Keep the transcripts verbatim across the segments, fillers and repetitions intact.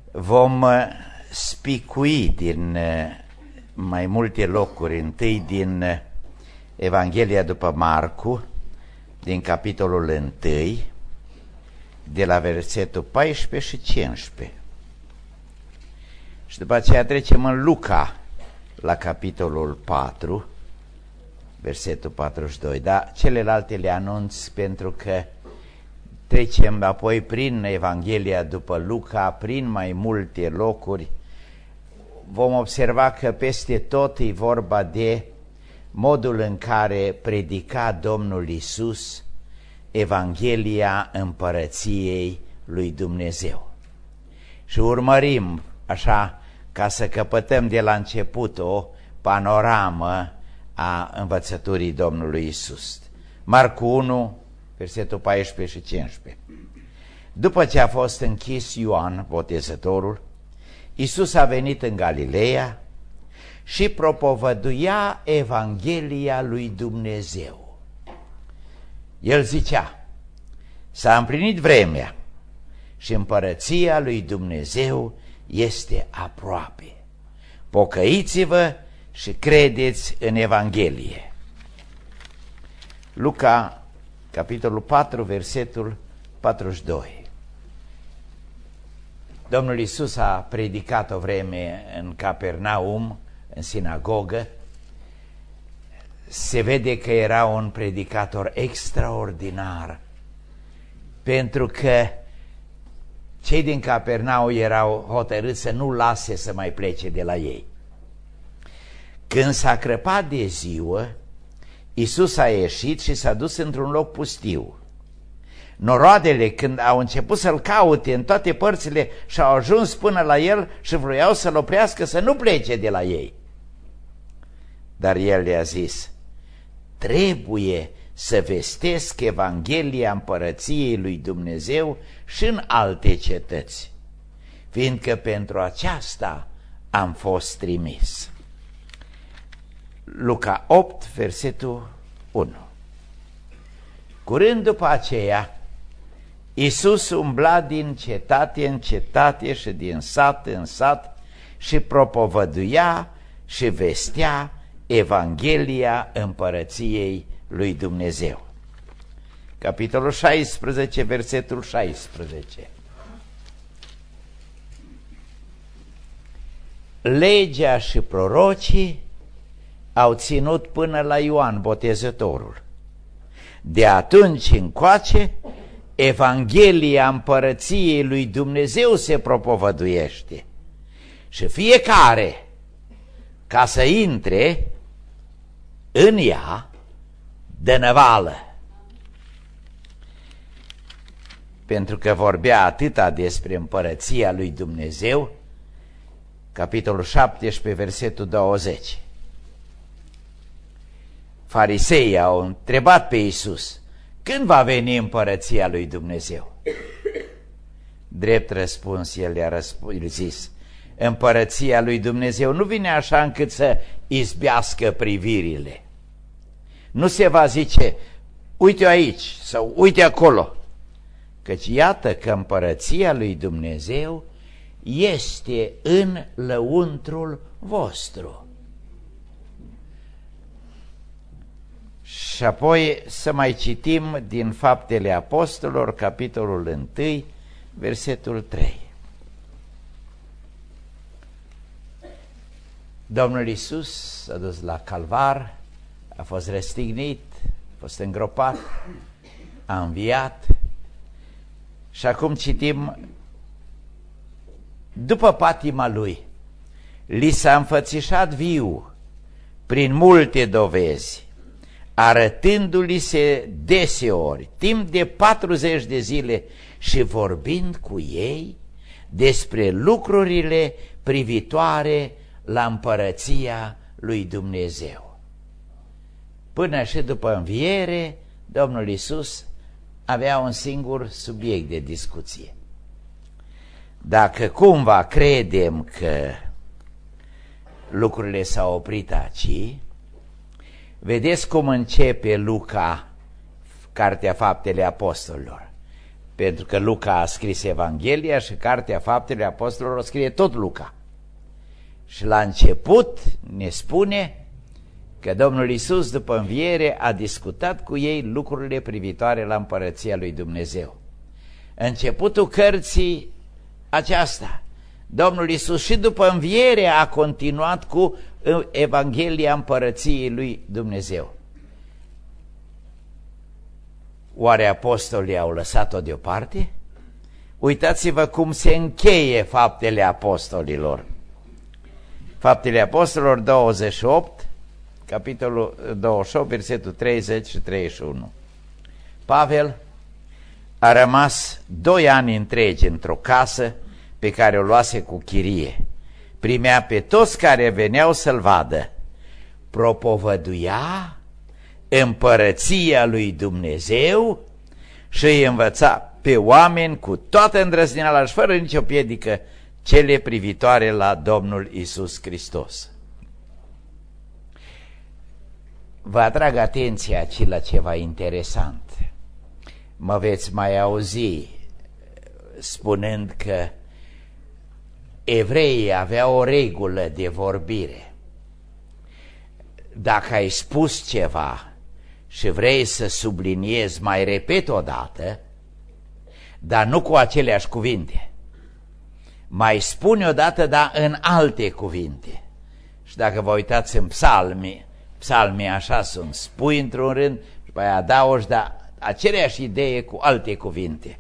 Vom spicui din mai multe locuri, întâi din Evanghelia după Marcu, din capitolul unu, de la versetul paisprezece și cincisprezece. Și după aceea trecem în Luca, la capitolul patru, versetul patruzeci și doi, dar celelalte le anunț pentru că trecem apoi prin Evanghelia după Luca, prin mai multe locuri. Vom observa că peste tot e vorba de modul în care predica Domnul Iisus Evanghelia împărăției lui Dumnezeu. Și urmărim așa ca să căpătăm de la început o panoramă a învățăturii Domnului Iisus. Marcu unu, versetul paisprezece și cincisprezece. După ce a fost închis Ioan Botezătorul, Iisus a venit în Galileea și propovăduia Evanghelia lui Dumnezeu. El zicea: s-a împlinit vremea și împărăția lui Dumnezeu este aproape. Pocăiți-vă și credeți în Evanghelie. Luca, capitolul patru, versetul patruzeci și doi. Domnul Iisus a predicat o vreme în Capernaum, în sinagogă. Se vede că era un predicator extraordinar, pentru că cei din Capernaum erau hotărâți să nu lase să mai plece de la ei. Când s-a crăpat de ziua, Iisus a ieșit și s-a dus într-un loc pustiu. Noroadele, când au început să-l caute în toate părțile, și-au ajuns până la el și vroiau să-l oprească să nu plece de la ei. Dar el le-a zis: trebuie să vestesc Evanghelia împărăției lui Dumnezeu și în alte cetăți, fiindcă pentru aceasta am fost trimis. Luca opt, versetul unu. Curând după aceea, Iisus umbla din cetate în cetate și din sat în sat și propovăduia și vestea Evanghelia împărăției lui Dumnezeu. Capitolul șaisprezece, versetul șaisprezece. Legea și prorocii au ținut până la Ioan Botezătorul. De atunci încoace, Evanghelia împărăției lui Dumnezeu se propovăduiește și fiecare, ca să intre în ea, dă năvală. Pentru că vorbea atâta despre împărăția lui Dumnezeu, capitolul șaptesprezece, versetul douăzeci. Fariseii au întrebat pe Iisus: când va veni împărăția lui Dumnezeu? Drept răspuns, el le-a zis: împărăția lui Dumnezeu nu vine așa încât să izbească privirile. Nu se va zice: uite aici sau uite acolo, căci iată că împărăția lui Dumnezeu este în lăuntrul vostru. Și apoi să mai citim din Faptele Apostolilor, capitolul unu, versetul trei. Domnul Iisus s-a dus la Calvar, a fost răstignit, a fost îngropat, a înviat și acum citim: după patima lui, li s-a înfățișat viu prin multe dovezi, arătându-li se deseori, timp de patruzeci de zile și vorbind cu ei despre lucrurile privitoare la împărăția lui Dumnezeu. Până și după înviere, Domnul Iisus avea un singur subiect de discuție. Dacă cumva credem că lucrurile s-au oprit aici, vedeți cum începe Luca, cartea Faptele Apostolilor. pentru că Luca a scris Evanghelia și Cartea Faptelor Apostolilor o scrie tot Luca. Și la început ne spune că Domnul Iisus, după înviere, a discutat cu ei lucrurile privitoare la împărăția lui Dumnezeu. Începutul cărții aceasta, Domnul Iisus și după înviere a continuat cu Evanghelia împărăției lui Dumnezeu. Oare apostolii au lăsat-o deoparte? Uitați-vă cum se încheie Faptele Apostolilor. Faptele Apostolilor douăzeci și opt, capitolul douăzeci și opt, versetul treizeci și treizeci și unu. Pavel a rămas doi ani întregi într-o casă pe care o luase cu chirie. Primea pe toți care veneau să-l vadă. Propovăduia împărăția lui Dumnezeu și îi învăța pe oameni cu toată îndrăzneala și fără nicio piedică cele privitoare la Domnul Iisus Hristos. Vă atrag atenția aici la ceva interesant. Mă veți mai auzi spunând că evreii aveau o regulă de vorbire. Dacă ai spus ceva și vrei să subliniezi, mai repet o dată, dar nu cu aceleași cuvinte. Mai spune o dată, dar în alte cuvinte. Și dacă vă uitați în psalmi, psalmii așa sunt, spui într-un rând și după aia adaugi, dar aceleași idee cu alte cuvinte.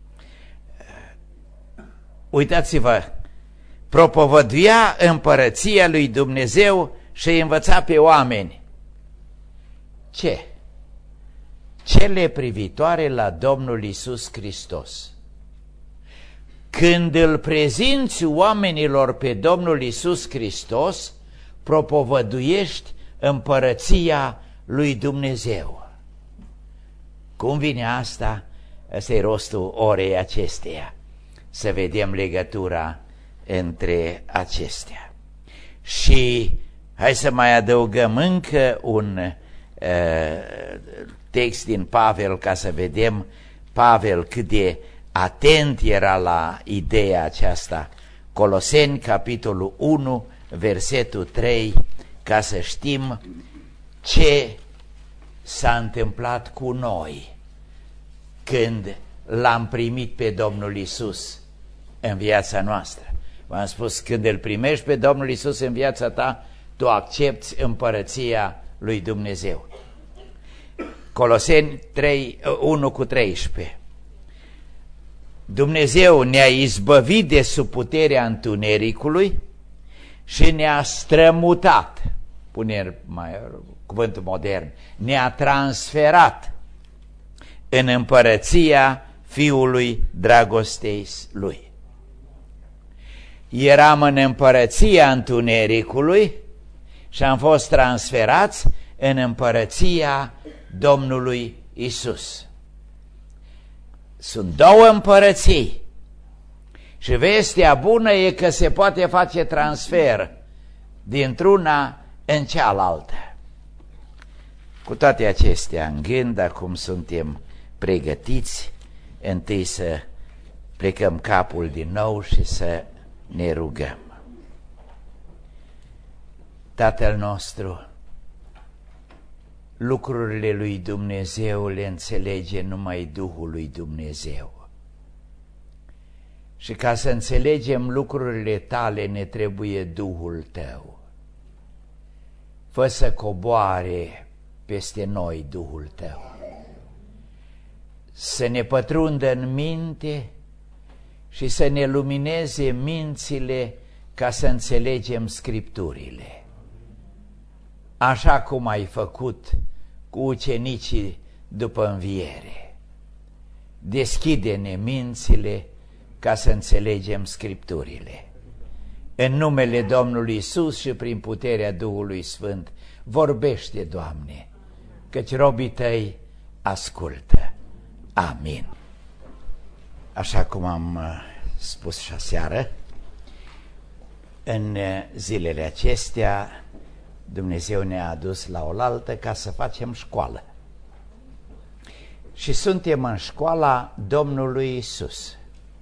Uitați-vă, propovăduia împărăția lui Dumnezeu și îi învăța pe oameni. Ce? Cele privitoare la Domnul Iisus Hristos. Când îl prezinți oamenilor pe Domnul Iisus Hristos, propovăduiești împărăția lui Dumnezeu. Cum vine asta? Ăsta e rostul orei acesteia. Să vedem legătura între acestea. Și hai să mai adăugăm încă un uh, text din Pavel ca să vedem Pavel cât de atent era la ideea aceasta. Coloseni, capitolul unu, versetul trei, ca să știm ce s-a întâmplat cu noi când l-am primit pe Domnul Iisus în viața noastră. V-am spus, când îl primești pe Domnul Iisus în viața ta, tu accepți împărăția lui Dumnezeu. Coloseni unu cu treisprezece. Dumnezeu ne-a izbăvit de sub puterea întunericului și ne-a strămutat, pune mai cuvântul modern, ne-a transferat în împărăția Fiului dragostei Lui. Eram în împărăția întunericului și am fost transferați în împărăția Domnului Isus. Sunt două împărății și vestea bună e că se poate face transfer dintr-una în cealaltă. Cu toate acestea în gând, acum suntem pregătiți, întâi să plecăm capul din nou și să ne rugăm. Tatăl nostru, lucrurile lui Dumnezeu le înțelege numai Duhul lui Dumnezeu. Și ca să înțelegem lucrurile tale ne trebuie Duhul tău. Fă să coboare peste noi Duhul tău, să ne pătrundă în minte și să ne lumineze mințile ca să înțelegem Scripturile. Așa cum ai făcut cu ucenicii după înviere. Deschide-ne mințile ca să înțelegem Scripturile. În numele Domnului Iisus și prin puterea Duhului Sfânt, vorbește, Doamne, căci robii tăi ascultă. Amin. Așa cum am spus și aseară, în zilele acestea Dumnezeu ne-a adus la oaltă ca să facem școală. și suntem în școala Domnului Isus.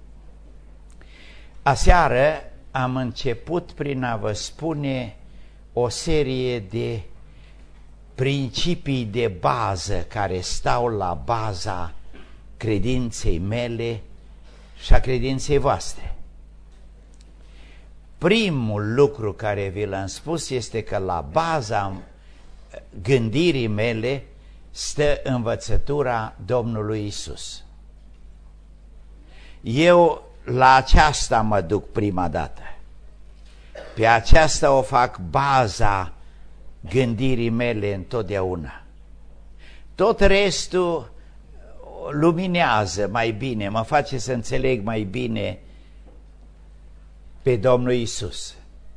Aseară am început prin a vă spune o serie de principii de bază care stau la baza credinței mele și a credinței voastre. Primul lucru care vi l-am spus este că la baza gândirii mele stă învățătura Domnului Isus. Eu la aceasta mă duc prima dată. Pe aceasta o fac baza gândirii mele întotdeauna. Tot restul luminează mai bine, mă face să înțeleg mai bine pe Domnul Isus.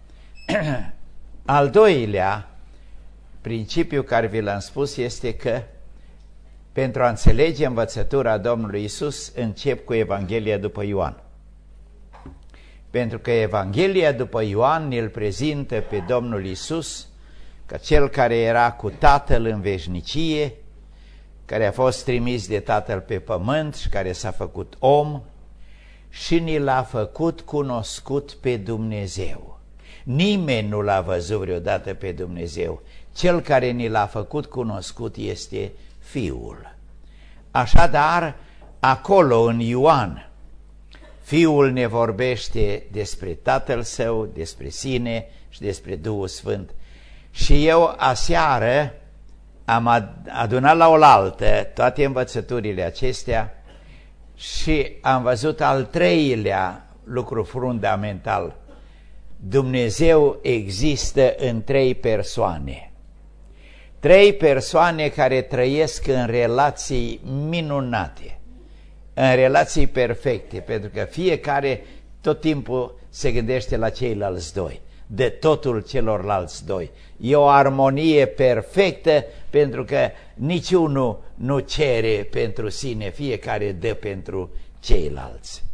Al doilea principiu care vi l-am spus este că pentru a înțelege învățătura Domnului Isus încep cu Evanghelia după Ioan. Pentru că Evanghelia după Ioan îl prezintă pe Domnul Isus ca cel care era cu Tatăl în veșnicie, care a fost trimis de Tatăl pe pământ și care s-a făcut om și ni l-a făcut cunoscut pe Dumnezeu. Nimeni nu l-a văzut vreodată pe Dumnezeu. Cel care ni l-a făcut cunoscut este Fiul. Așadar, acolo în Ioan, Fiul ne vorbește despre Tatăl Său, despre sine și despre Duhul Sfânt. Și eu aseară am adunat la oaltă toate învățăturile acestea și am văzut al treilea lucru fundamental. Dumnezeu există în trei persoane. Trei persoane care trăiesc în relații minunate, în relații perfecte, pentru că fiecare tot timpul se gândește la ceilalți doi, de totul celorlalți doi. E o armonie perfectă pentru că niciunul nu cere pentru sine, fiecare dă pentru ceilalți.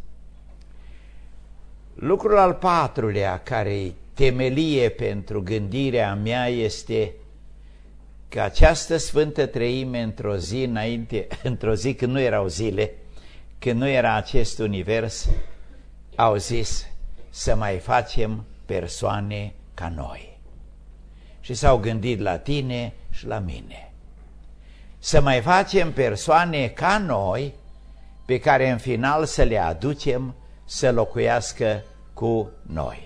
Lucrul al patrulea care temelie pentru gândirea mea este că această Sfântă Treime într-o zi înainte, într-o zi când nu erau zile, când nu era acest univers, au zis să mai facem persoane ca noi. Și s-au gândit la tine și la mine. Să mai facem persoane ca noi, pe care în final să le aducem să locuiască cu noi.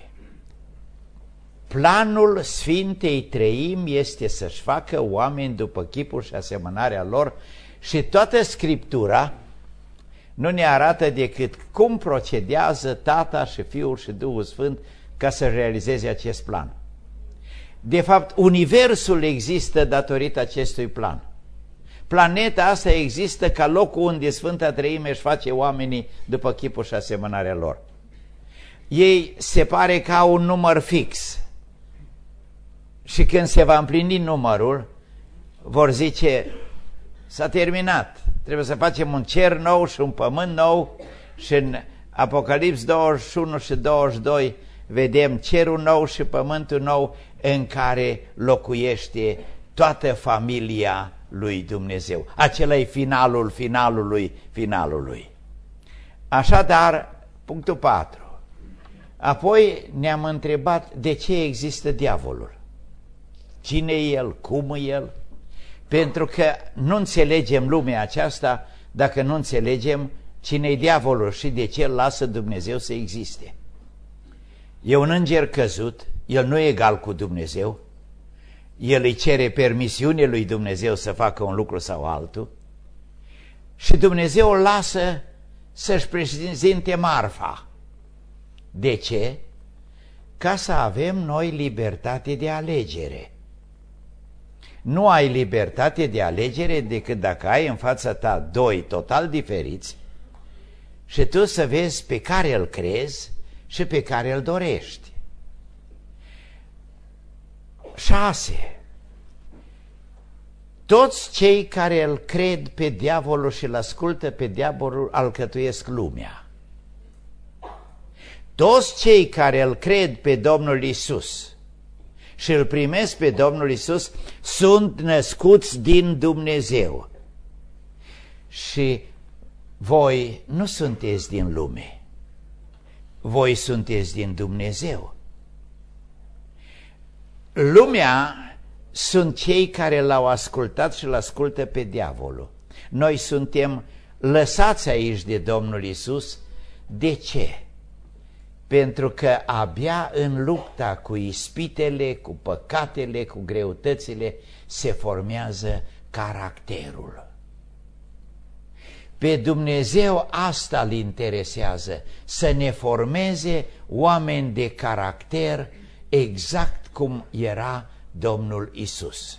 Planul Sfintei Treimi este să-și facă oameni după chipul și asemănarea lor și toată Scriptura nu ne arată decât cum procedează Tata și Fiul și Duhul Sfânt ca să realizeze acest plan. De fapt, universul există datorită acestui plan. Planeta asta există ca locul unde Sfânta Treime își face oamenii după chipul și asemănarea lor. Ei se pare că au un număr fix și când se va împlini numărul, vor zice, s-a terminat, trebuie să facem un cer nou și un pământ nou și în Apocalips douăzeci și unu și douăzeci și doi vedem cerul nou și pământul nou în care locuiește toată familia lui Dumnezeu. Acela e finalul finalului finalului. Așadar, punctul patru. Apoi ne-am întrebat de ce există diavolul. Cine e el? Cum e el? Pentru că nu înțelegem lumea aceasta dacă nu înțelegem cine e diavolul și de ce îl lasă Dumnezeu să existe. E un înger căzut, el nu e egal cu Dumnezeu, el îi cere permisiune lui Dumnezeu să facă un lucru sau altul și Dumnezeu îl lasă să-și prezinte marfa. De ce? Ca să avem noi libertate de alegere. Nu ai libertate de alegere decât dacă ai în fața ta doi total diferiți și tu să vezi pe care îl crezi și pe care îl dorești. șase. Toți cei care îl cred pe diavolul și îl ascultă pe diavolul alcătuiesc lumea. Toți cei care îl cred pe Domnul Isus și îl primesc pe Domnul Isus sunt născuți din Dumnezeu. și voi nu sunteți din lume, voi sunteți din Dumnezeu. Lumea sunt cei care l-au ascultat și l-ascultă pe diavolul. Noi suntem lăsați aici de Domnul Iisus. De ce? Pentru că abia în lupta cu ispitele, cu păcatele, cu greutățile se formează caracterul. Pe Dumnezeu asta îl interesează, să ne formeze oameni de caracter exact cum era Domnul Iisus.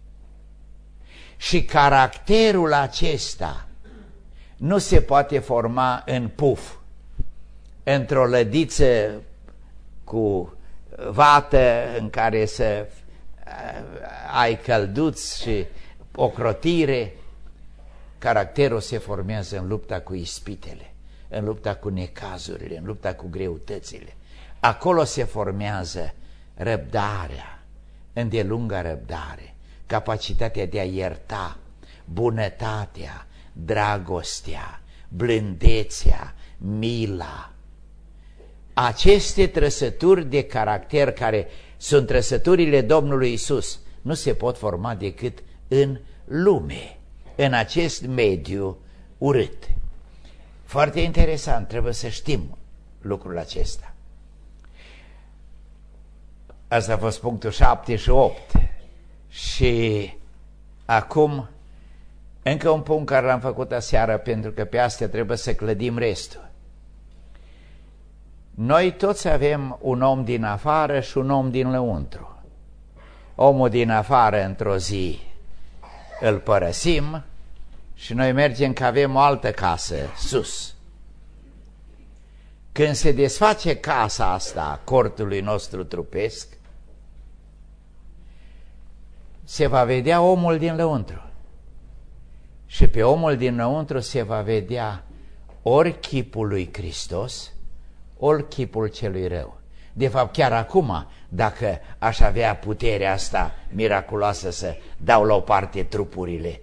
Și caracterul acesta nu se poate forma în puf, într-o lădiță cu vată în care să ai călduți și ocrotire. Caracterul se formează în lupta cu ispitele, în lupta cu necazurile, în lupta cu greutățile. Acolo se formează răbdarea, îndelunga răbdare, capacitatea de a ierta, bunătatea, dragostea, blândețea, mila. Aceste trăsături de caracter, care sunt trăsăturile Domnului Iisus, nu se pot forma decât în lume, în acest mediu urât. Foarte interesant, trebuie să știm lucrul acesta. Asta a fost punctul șapte și opt. Și acum încă un punct care l-am făcut aseară, pentru că pe astea trebuie să clădim restul. Noi toți avem un om din afară și un om din lăuntru. Omul din afară într-o zi îl părăsim și noi mergem că avem o altă casă sus. Când se desface casa asta, cortului nostru trupesc, se va vedea omul din lăuntru. Și pe omul din lăuntru se va vedea ori chipul lui Hristos, ori chipul celui rău. De fapt, chiar acum, dacă aș avea puterea asta miraculoasă să dau la o parte trupurile,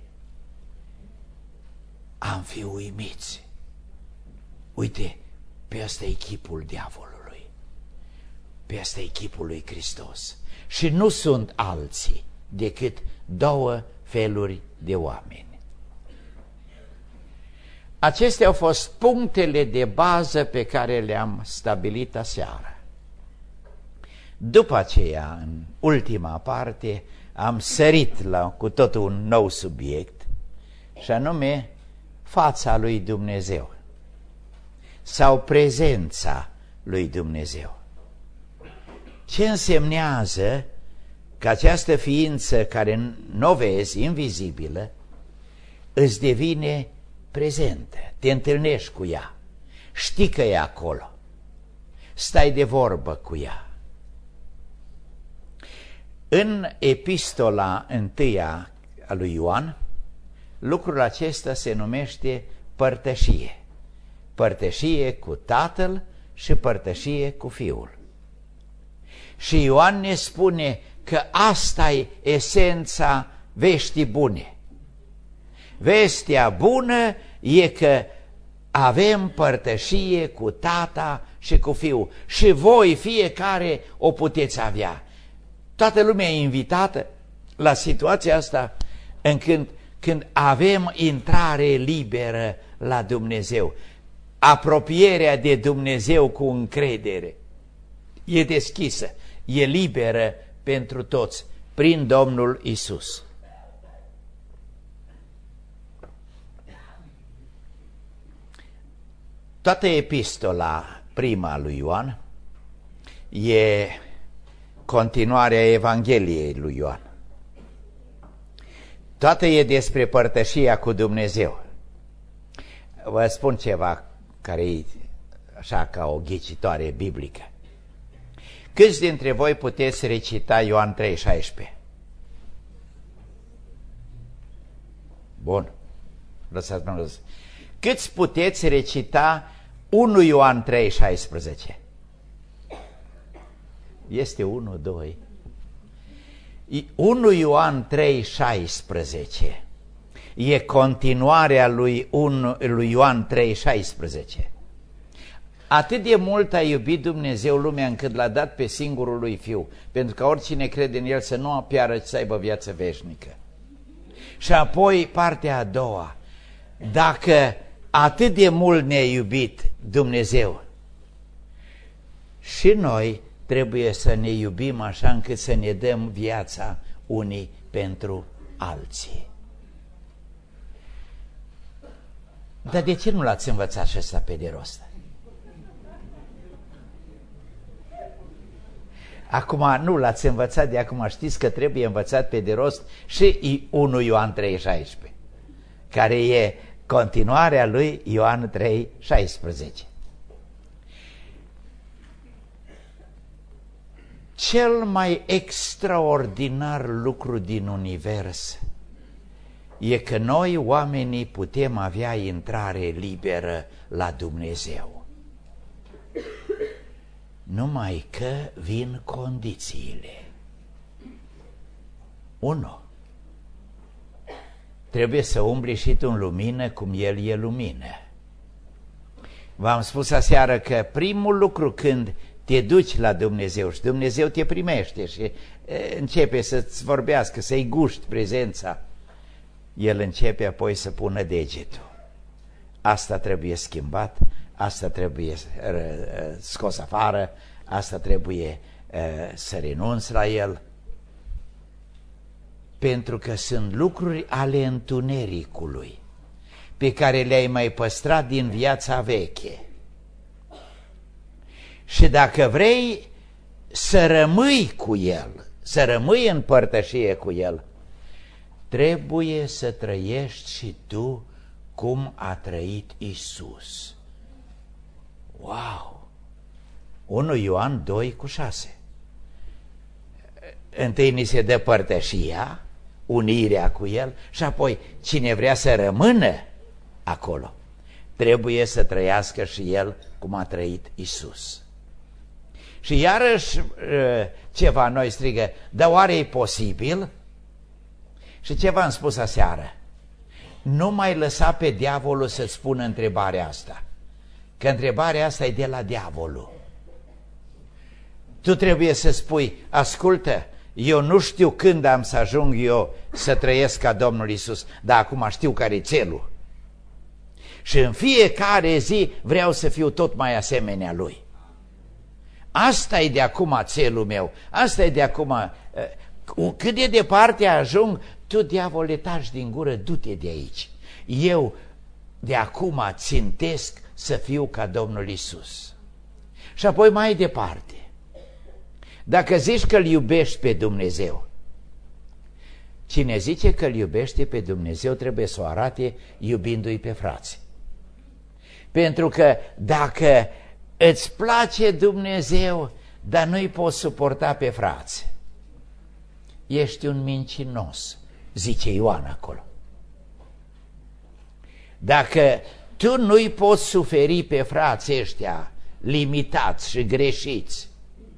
am fi uimiți. Uite, pe ăsta e chipul diavolului, pe ăsta e chipul lui Hristos. Și nu sunt alții decât două feluri de oameni. Acestea au fost punctele de bază pe care le-am stabilit aseară. După aceea, în ultima parte, am sărit la cu totul un nou subiect, și anume fața lui Dumnezeu sau prezența lui Dumnezeu. Ce însemnează că această ființă care nu o vezi, invizibilă, îți devine prezentă, te întâlnești cu ea, știi că e acolo, stai de vorbă cu ea. În epistola întâia a lui Ioan, lucrul acesta se numește părtășie. Părtășie cu Tatăl și părtășie cu Fiul. Și Ioan ne spune că asta e esența veștii bune. Vestea bună e că avem părtășie cu Tata și cu Fiul. Și voi fiecare o puteți avea. Toată lumea e invitată la situația asta în când, când avem intrare liberă la Dumnezeu. Apropierea de Dumnezeu cu încredere e deschisă, e liberă pentru toți, prin Domnul Isus. Toată epistola prima lui Ioan e continuarea Evangheliei lui Ioan. Toată e despre părtășia cu Dumnezeu. Vă spun ceva care e așa ca o ghicitoare biblică. Câți dintre voi puteți recita Ioan trei șaisprezece? Bun. Lăsați-mă. Câți puteți recita unu Ioan trei șaisprezece? Este unu, doi. unu Ioan trei șaisprezece e continuarea lui, unu, lui Ioan trei șaisprezece. Atât de mult a iubit Dumnezeu lumea încât l-a dat pe singurul lui Fiu, pentru că oricine crede în El să nu piară, ci să aibă viață veșnică. Și apoi partea a doua, dacă atât de mult ne-a iubit Dumnezeu, și noi trebuie să ne iubim așa încât să ne dăm viața unii pentru alții. Dar de ce nu l-ați învățat și ăsta pe de rost? Acum nu l-ați învățat, de acum știți că trebuie învățat pe de rost și unu Ioan trei șaisprezece, care e continuarea lui Ioan trei șaisprezece. Cel mai extraordinar lucru din univers e că noi, oamenii, putem avea intrare liberă la Dumnezeu. Numai că vin condițiile. unu. Trebuie să umbli și tu în lumină cum El e lumină. V-am spus aseară că primul lucru când te duci la Dumnezeu și Dumnezeu te primește și începe să-ți vorbească, să-i guști prezența, El începe apoi să pună degetul. Asta trebuie schimbat, asta trebuie scos afară, asta trebuie să renunți la El, pentru că sunt lucruri ale întunericului pe care le-ai mai păstrat din viața veche. Și dacă vrei să rămâi cu El, să rămâi în părtășie cu El, trebuie să trăiești și tu cum a trăit Iisus. Wow! unu Ioan doi cu șase. Întâi ni se dă părtășia, unirea cu El, și apoi cine vrea să rămână acolo, trebuie să trăiască și El cum a trăit Iisus. Și iarăși ceva noi strigă, dar oare e posibil? Și ce v-am spus aseară? Nu mai lăsa pe diavolul să-ți spună întrebarea asta, că întrebarea asta e de la diavolul. Tu trebuie să spui, ascultă, eu nu știu când am să ajung eu să trăiesc ca Domnul Iisus, dar acum știu care e țelul. Și în fiecare zi vreau să fiu tot mai asemenea Lui. Asta e de acum țelul meu, asta e de acum, cât de departe ajung, tu, diavole, taci din gură, du-te de aici. Eu de acum țintesc să fiu ca Domnul Iisus. Și apoi mai departe, dacă zici că îl iubești pe Dumnezeu, cine zice că îl iubește pe Dumnezeu trebuie să o arate iubindu-i pe frați. Pentru că dacă îți place Dumnezeu, dar nu-i poți suporta pe frați, ești un mincinos, zice Ioan acolo. Dacă tu nu-i poți suferi pe frații ăștia limitați și greșiți,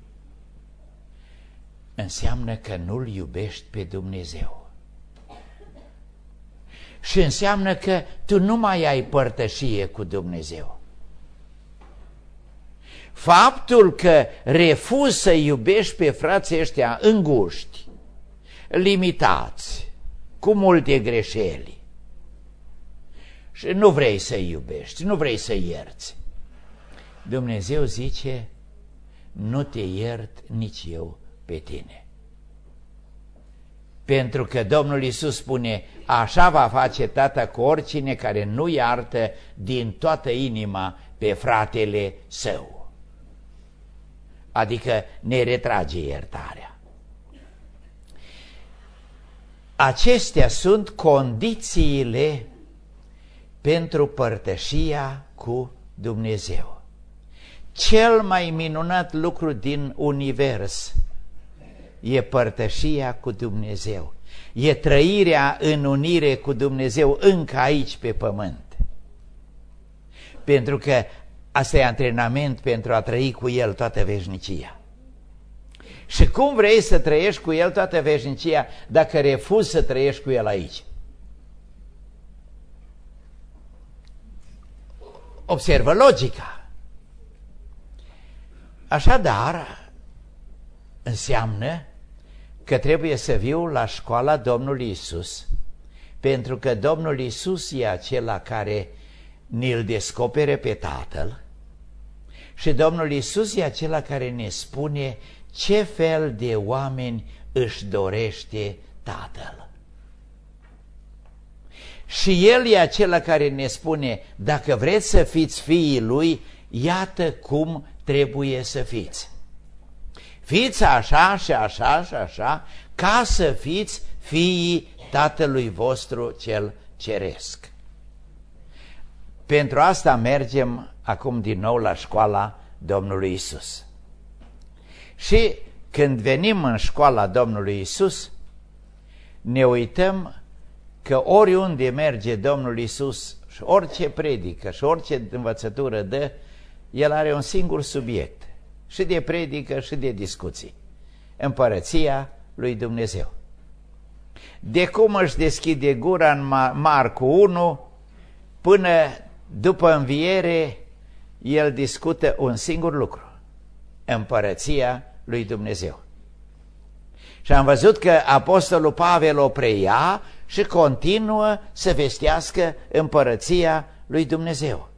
înseamnă că nu-L iubești pe Dumnezeu. Și înseamnă că tu nu mai ai părtășie cu Dumnezeu. Faptul că refuzi să iubești pe frații ăștia înguști, limitați, cu multe greșeli, și nu vrei să-i iubești, nu vrei să-i ierți, Dumnezeu zice, nu te iert nici eu pe tine. Pentru că Domnul Iisus spune, așa va face Tata cu oricine care nu iartă din toată inima pe fratele său. Adică ne retrage iertarea. Acestea sunt condițiile pentru părtășia cu Dumnezeu. Cel mai minunat lucru din univers e părtășia cu Dumnezeu. E trăirea în unire cu Dumnezeu încă aici pe pământ. Pentru că asta e antrenament pentru a trăi cu El toată veșnicia. Și cum vrei să trăiești cu El toată veșnicia dacă refuzi să trăiești cu El aici? observă logica. Așadar, înseamnă că trebuie să viu la școala Domnului Iisus, pentru că Domnul Iisus e acela care ne-l descopere pe Tatăl și Domnul Iisus e acela care ne spune ce fel de oameni își dorește Tatăl. Și El e acela care ne spune, dacă vreți să fiți fiii Lui, iată cum trebuie să fiți. Fiți așa și așa și așa, ca să fiți fiii Tatălui vostru cel ceresc. Pentru asta mergem acum din nou la școala Domnului Iisus. Și când venim în școala Domnului Iisus, ne uităm că oriunde merge Domnul Iisus și orice predică și orice învățătură dă, El are un singur subiect, și de predică și de discuții: împărăția lui Dumnezeu. De cum își deschide gura în Marcu unu până după înviere, El discută un singur lucru: împărăția lui Dumnezeu. Și am văzut că apostolul Pavel o preia și continuă să vestească împărăția lui Dumnezeu.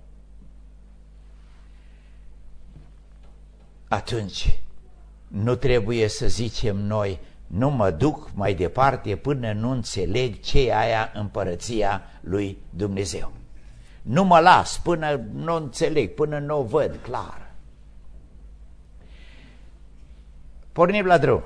Atunci nu trebuie să zicem noi: nu mă duc mai departe până nu înțeleg ce e aia împărăția lui Dumnezeu. Nu mă las până nu înțeleg, până nu o văd clar. Pornim la drum.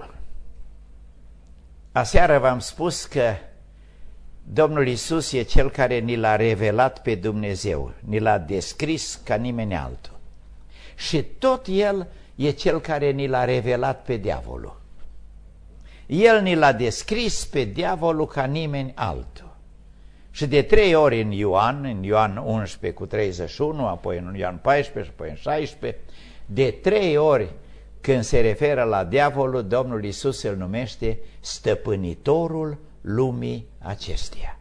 Aseară v-am spus că Domnul Iisus e Cel care ni l-a revelat pe Dumnezeu, ni l-a descris ca nimeni altul. Și tot El e Cel care ni l-a revelat pe diavolul. El ni l-a descris pe diavolul ca nimeni altul. Și de trei ori în Ioan, în Ioan unsprezece cu treizeci și unu, apoi în Ioan paisprezece și apoi în șaisprezece, de trei ori când se referă la diavolul, Domnul Iisus îl numește stăpânitorul lumii acesteia.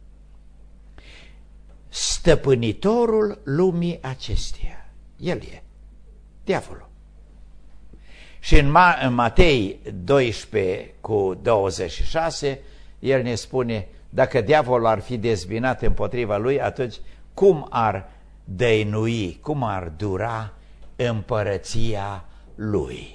Stăpânitorul lumii acesteia. El e diavolul. Și în, Ma în Matei doisprezece cu douăzeci și șase, el ne spune: dacă diavolul ar fi dezbinat împotriva lui, atunci cum ar dăinui, cum ar dura împărăția lui?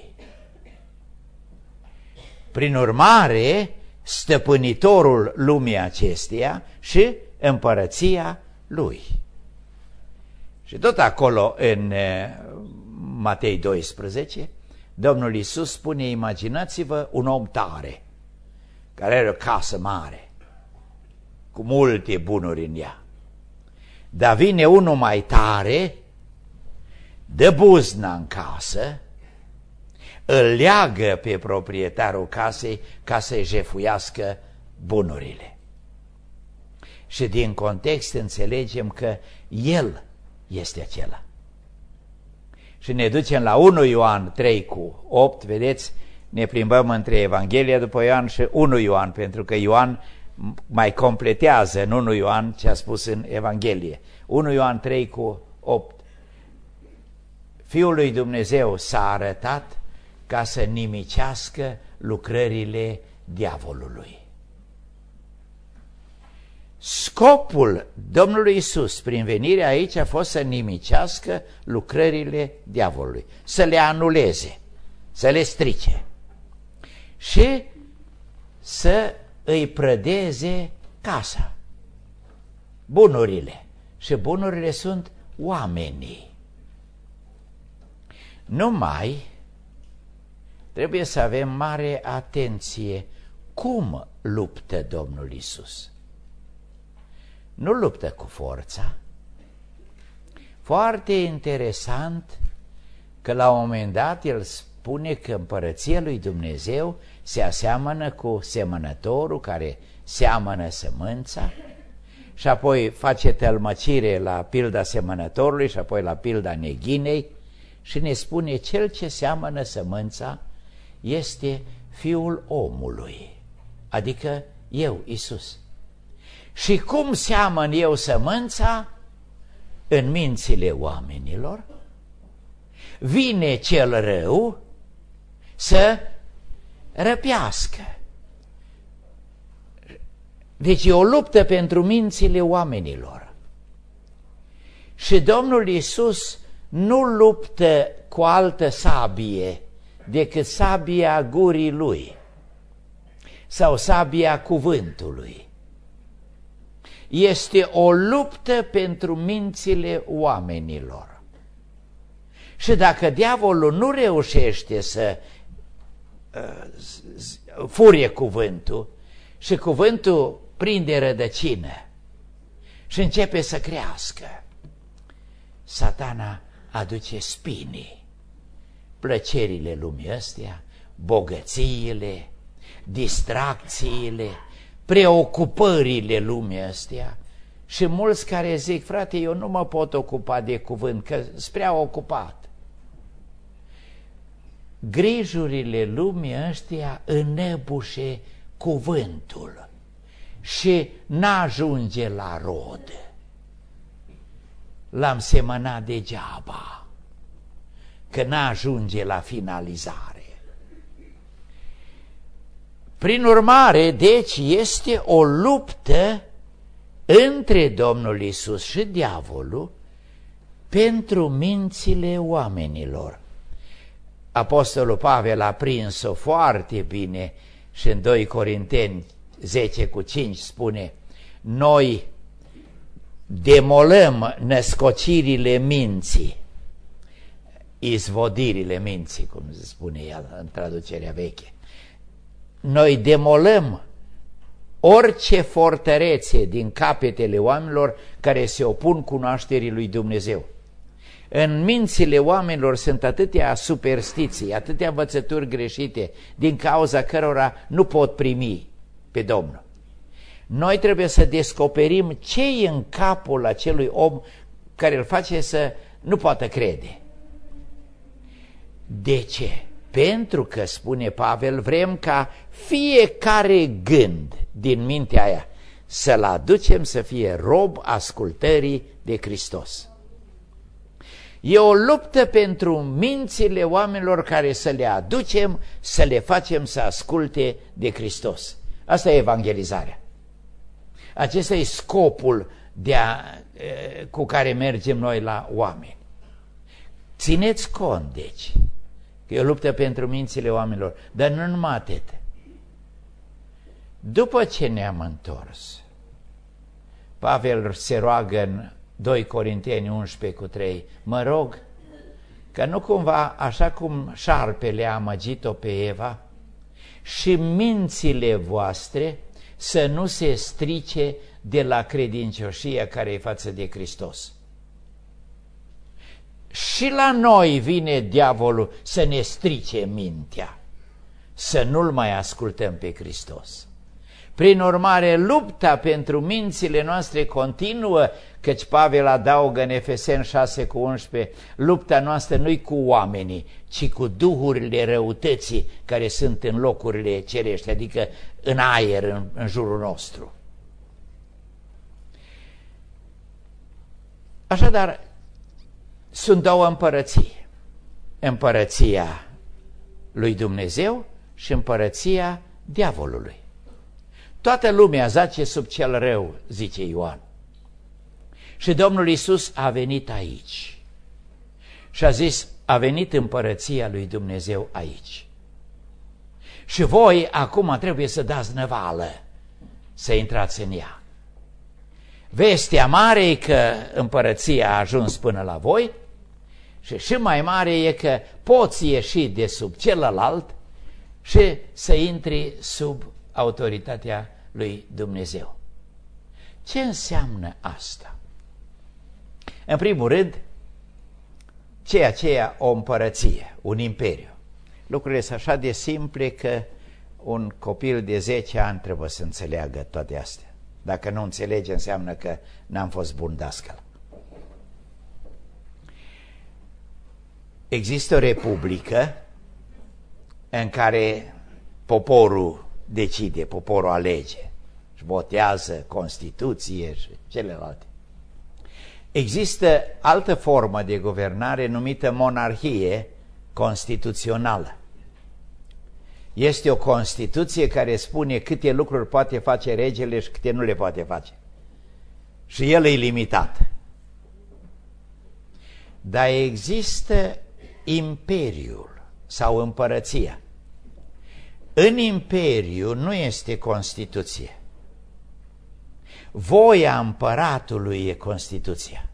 Prin urmare, stăpânitorul lumii acesteia și împărăția lui. Și tot acolo în Matei doisprezece, Domnul Iisus spune: imaginați-vă un om tare, care are o casă mare, cu multe bunuri în ea. Dar vine unul mai tare, dă buzna în casă, îl leagă pe proprietarul casei ca să-i jefuiască bunurile. Și din context înțelegem că el este acela. Și ne ducem la unu Ioan trei cu opt, vedeți, ne plimbăm între Evanghelia după Ioan și unu Ioan, pentru că Ioan mai completează în unu Ioan ce a spus în Evanghelie. unu Ioan trei cu opt. Fiul lui Dumnezeu s-a arătat ca să nimicească lucrările diavolului. Scopul Domnului Iisus prin venire aici a fost să nimicească lucrările diavolului, să le anuleze, să le strice și să îi prădeze casa, bunurile. Și bunurile sunt oamenii. Numai trebuie să avem mare atenție cum luptă Domnul Iisus. Nu luptă cu forța. Foarte interesant că la un moment dat el spune că împărăția lui Dumnezeu se aseamănă cu semănătorul care seamănă sămânța și apoi face tălmăcire la pilda semănătorului și apoi la pilda neghinei și ne spune: cel ce seamănă sămânța este Fiul omului, adică eu, Iisus. Și cum seamăn eu sămânța? în mințile oamenilor, vine cel rău să răpească. Deci e o luptă pentru mințile oamenilor. Și Domnul Iisus nu luptă cu altă sabie decât sabia gurii Lui sau sabia cuvântului. Este o luptă pentru mințile oamenilor. Și dacă diavolul nu reușește să uh, furie cuvântul și cuvântul prinde rădăcină și începe să crească, Satana aduce spinii, plăcerile lumii astea, bogățiile, distracțiile, preocupările lumii astea. Și mulți care zic, frate, eu nu mă pot ocupa de cuvânt, că sunt prea ocupat. Grijurile lumii astea înăbușe cuvântul și n-ajunge la rod. L-am semănat degeaba, că n-ajunge la finalizare. Prin urmare, deci, este o luptă între Domnul Iisus și diavolul pentru mințile oamenilor. Apostolul Pavel a prins-o foarte bine și în doi Corinteni zece cu cinci spune: noi demolăm născocirile minții, izvodirile minții, cum se spune el în traducerea veche. Noi demolăm orice fortărețe din capetele oamenilor care se opun cunoașterii lui Dumnezeu. În mințile oamenilor sunt atâtea superstiții, atâtea învățături greșite, din cauza cărora nu pot primi pe Domnul. Noi trebuie să descoperim ce e în capul acelui om care îl face să nu poată crede. De ce? Pentru că, spune Pavel, vrem ca fiecare gând din mintea aia să-l aducem să fie rob ascultării de Hristos. E o luptă pentru mințile oamenilor care să le aducem, să le facem să asculte de Hristos. Asta e evangelizarea. Acesta e scopul de a, cu care mergem noi la oameni. Țineți cont, deci, că e o luptă pentru mințile oamenilor, dar nu numai atât. După ce ne-am întors, Pavel se roagă în doi Corinteni unsprezece cu trei, mă rog că nu cumva, așa cum șarpele a amăgit-o pe Eva, și mințile voastre să nu se strice de la credincioșia care e față de Hristos. Și la noi vine diavolul să ne strice mintea, să nu-L mai ascultăm pe Hristos. Prin urmare, lupta pentru mințile noastre continuă, căci Pavel adaugă în Efeseni șase cu unsprezece, lupta noastră nu-i cu oamenii, ci cu duhurile răutății care sunt în locurile cerești, adică în aer, în, în jurul nostru. Așadar, sunt două împărății, împărăția lui Dumnezeu și împărăția diavolului. Toată lumea zace sub cel rău, zice Ioan. Și Domnul Iisus a venit aici și a zis, a venit împărăția lui Dumnezeu aici. Și voi acum trebuie să dați năvală, să intrați în ea. Vestea mare e că împărăția a ajuns până la voi și și mai mare e că poți ieși de sub celălalt și să intri sub autoritatea lui Dumnezeu. Ce înseamnă asta? În primul rând, ceea ce e o împărăție, un imperiu. Lucrurile sunt așa de simple că un copil de zece ani trebuie să înțeleagă toate astea. Dacă nu înțelege, înseamnă că n-am fost bun dascăl. Există o republică în care poporul decide, poporul alege și votează Constituție și celelalte. Există altă formă de guvernare numită monarhie constituțională. Este o Constituție care spune câte lucruri poate face regele și câte nu le poate face. Și el e limitat. Dar există imperiul sau împărăția. În imperiu nu este Constituție. Voia împăratului e Constituția.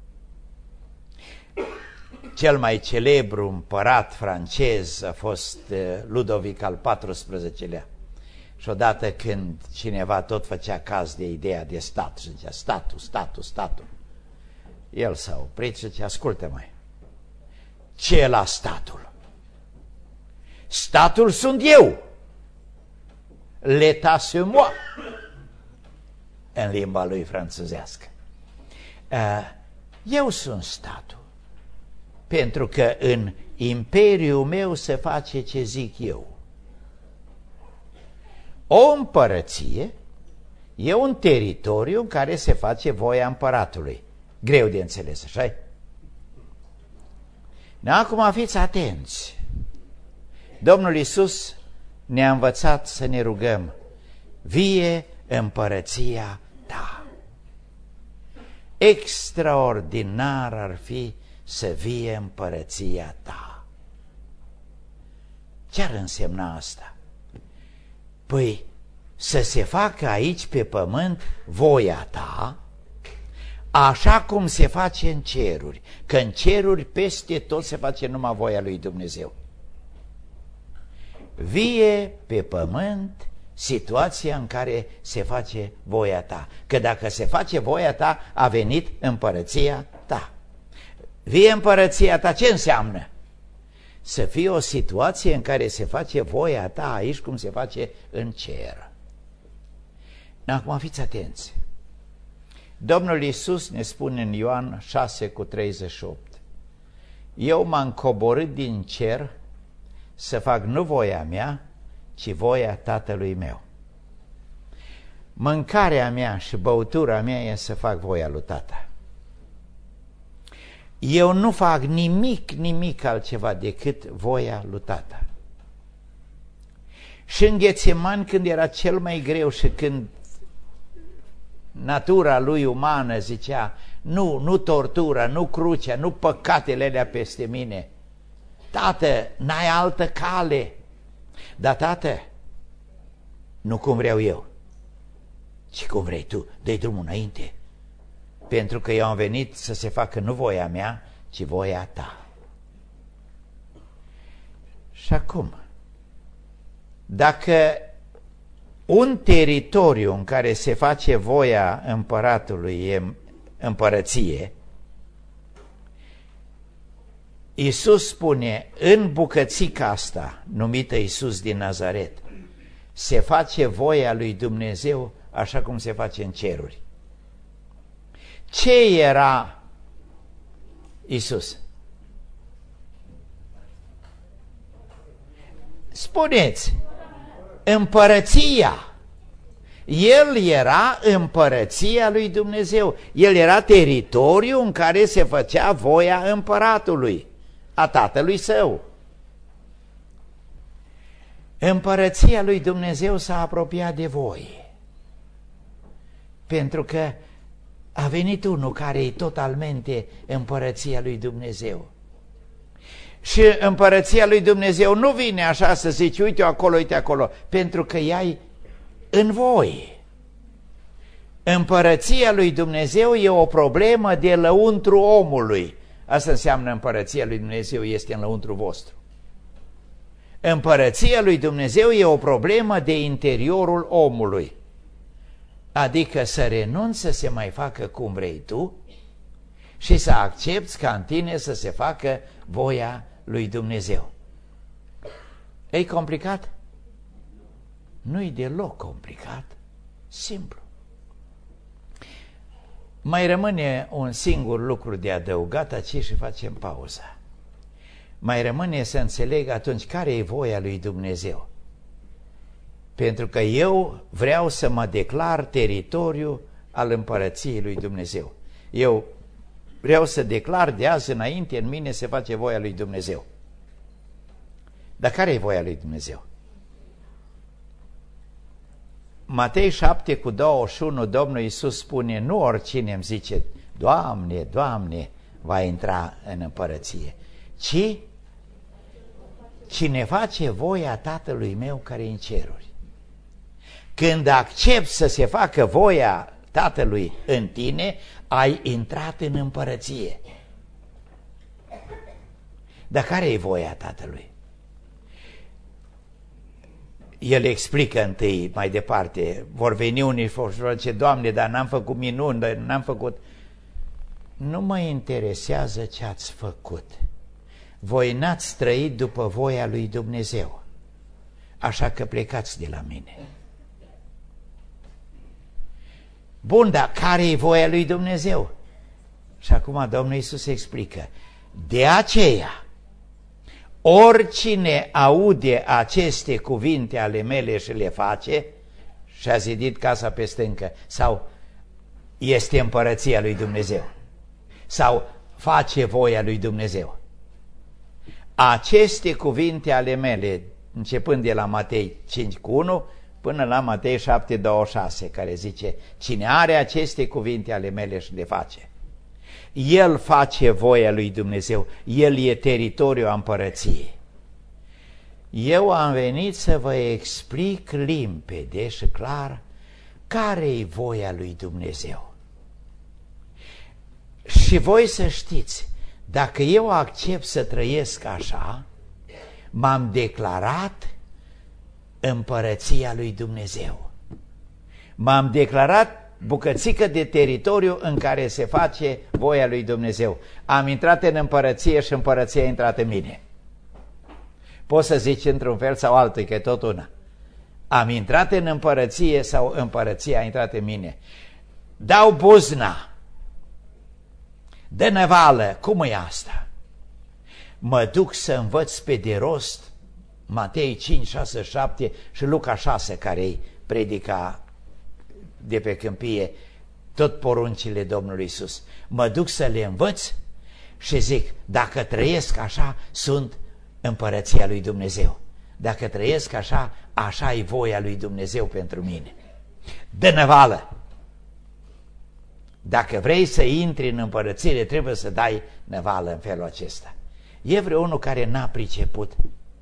Cel mai celebru împărat francez a fost Ludovic al paisprezecelea-lea. Și odată când cineva tot făcea caz de ideea de stat și zicea statul, statul, statul, el s-a oprit și zicea, ascultă mai, ce e la statul? Statul sunt eu. L'état c'est moi. În limba lui franțuzească. Eu sunt statul. Pentru că în imperiul meu se face ce zic eu. O împărăție e un teritoriu în care se face voia împăratului. Greu de înțeles, așa-i? Acum fiți atenți. Domnul Iisus ne-a învățat să ne rugăm: vie împărăția ta. Extraordinar ar fi să vie împărăția ta. Ce ar însemna asta? Păi să se facă aici pe pământ voia ta, așa cum se face în ceruri, că în ceruri peste tot se face numai voia lui Dumnezeu. Vie pe pământ situația în care se face voia ta, că dacă se face voia ta, a venit împărăția ta. Vie împărăția ta, ce înseamnă? Să fie o situație în care se face voia ta aici cum se face în cer. Acum fiți atenți. Domnul Iisus ne spune în Ioan șase cu treizeci și opt: eu m-am coborât din cer să fac nu voia mea, ci voia Tatălui meu. Mâncarea mea și băutura mea e să fac voia lui Tata. Eu nu fac nimic, nimic altceva decât voia lui Tata. Și în Ghețimani, când era cel mai greu și când natura lui umană zicea, nu, nu tortura, nu crucea, nu păcatele alea peste mine, Tată, n-ai altă cale. Dar, Tată, nu cum vreau eu, ci cum vrei tu, dă-i drumul înainte. Pentru că eu am venit să se facă nu voia mea, ci voia ta. Și acum, dacă un teritoriu în care se face voia împăratului e împărăție, Iisus spune, în bucățica asta, numită Iisus din Nazaret, se face voia lui Dumnezeu așa cum se face în ceruri. Ce era Iisus? Spuneți, împărăția. El era împărăția lui Dumnezeu. El era teritoriul în care se făcea voia împăratului, a tatălui său. Împărăția lui Dumnezeu s-a apropiat de voi, pentru că a venit unul care e totalmente împărăția lui Dumnezeu. Și împărăția lui Dumnezeu nu vine așa să zici, uite acolo, uite acolo, pentru că ea e în voi. Împărăția lui Dumnezeu e o problemă de lăuntru omului. Asta înseamnă împărăția lui Dumnezeu este în lăuntru vostru. Împărăția lui Dumnezeu e o problemă de interiorul omului. Adică să renunți să se mai facă cum vrei tu și să accepti ca în tine să se facă voia lui Dumnezeu. E complicat? Nu-i deloc complicat, simplu. Mai rămâne un singur lucru de adăugat aici și facem pauza. Mai rămâne să înțeleg atunci care e voia lui Dumnezeu. Pentru că eu vreau să mă declar teritoriu al împărăției lui Dumnezeu. Eu vreau să declar de azi înainte, în mine se face voia lui Dumnezeu. Dar care e voia lui Dumnezeu? Matei șapte cu douăzeci și unu, Domnul Iisus spune, nu oricine îmi zice, Doamne, Doamne, va intra în împărăție, ci cine face voia Tatălui meu care e în ceruri. Când accepti să se facă voia Tatălui în tine, ai intrat în împărăție. Dar care e voia Tatălui? El explică întâi, mai departe, vor veni unii și vor zice, Doamne, dar n-am făcut minuni, dar n-am făcut... Nu mă interesează ce ați făcut. Voi n-ați trăit după voia lui Dumnezeu. Așa că plecați de la mine. Bun, dar care e voia lui Dumnezeu? Și acum Domnul Iisus explică. De aceea, oricine aude aceste cuvinte ale mele și le face, și-a zidit casa pe stâncă, sau este împărăția lui Dumnezeu, sau face voia lui Dumnezeu. Aceste cuvinte ale mele, începând de la Matei cinci cu unu până la Matei șapte douăzeci și șase, care zice, cine are aceste cuvinte ale mele și le face, el face voia lui Dumnezeu, el e teritoriul împărăției. Eu am venit să vă explic limpede și clar care e voia lui Dumnezeu. Și voi să știți, dacă eu accept să trăiesc așa, m-am declarat împărăția lui Dumnezeu. M-am declarat bucățică de teritoriu în care se face voia lui Dumnezeu. Am intrat în împărăție și împărăția a intrat în mine. Poți să zici într-un fel sau altul, că e tot una. Am intrat în împărăție sau împărăția a intrat în mine. Dau buzna. De năvală, cum e asta? Mă duc să învăț pe de rost Matei cinci, șase, șapte și Luca șase, care îi predica de pe câmpie tot poruncile Domnului Iisus. Mă duc să le învăț și zic, dacă trăiesc așa, sunt împărăția lui Dumnezeu. Dacă trăiesc așa, așa e voia lui Dumnezeu pentru mine. Dă năvală! Dacă vrei să intri în împărățire, trebuie să dai năvală în felul acesta. E vreunul care n-a priceput?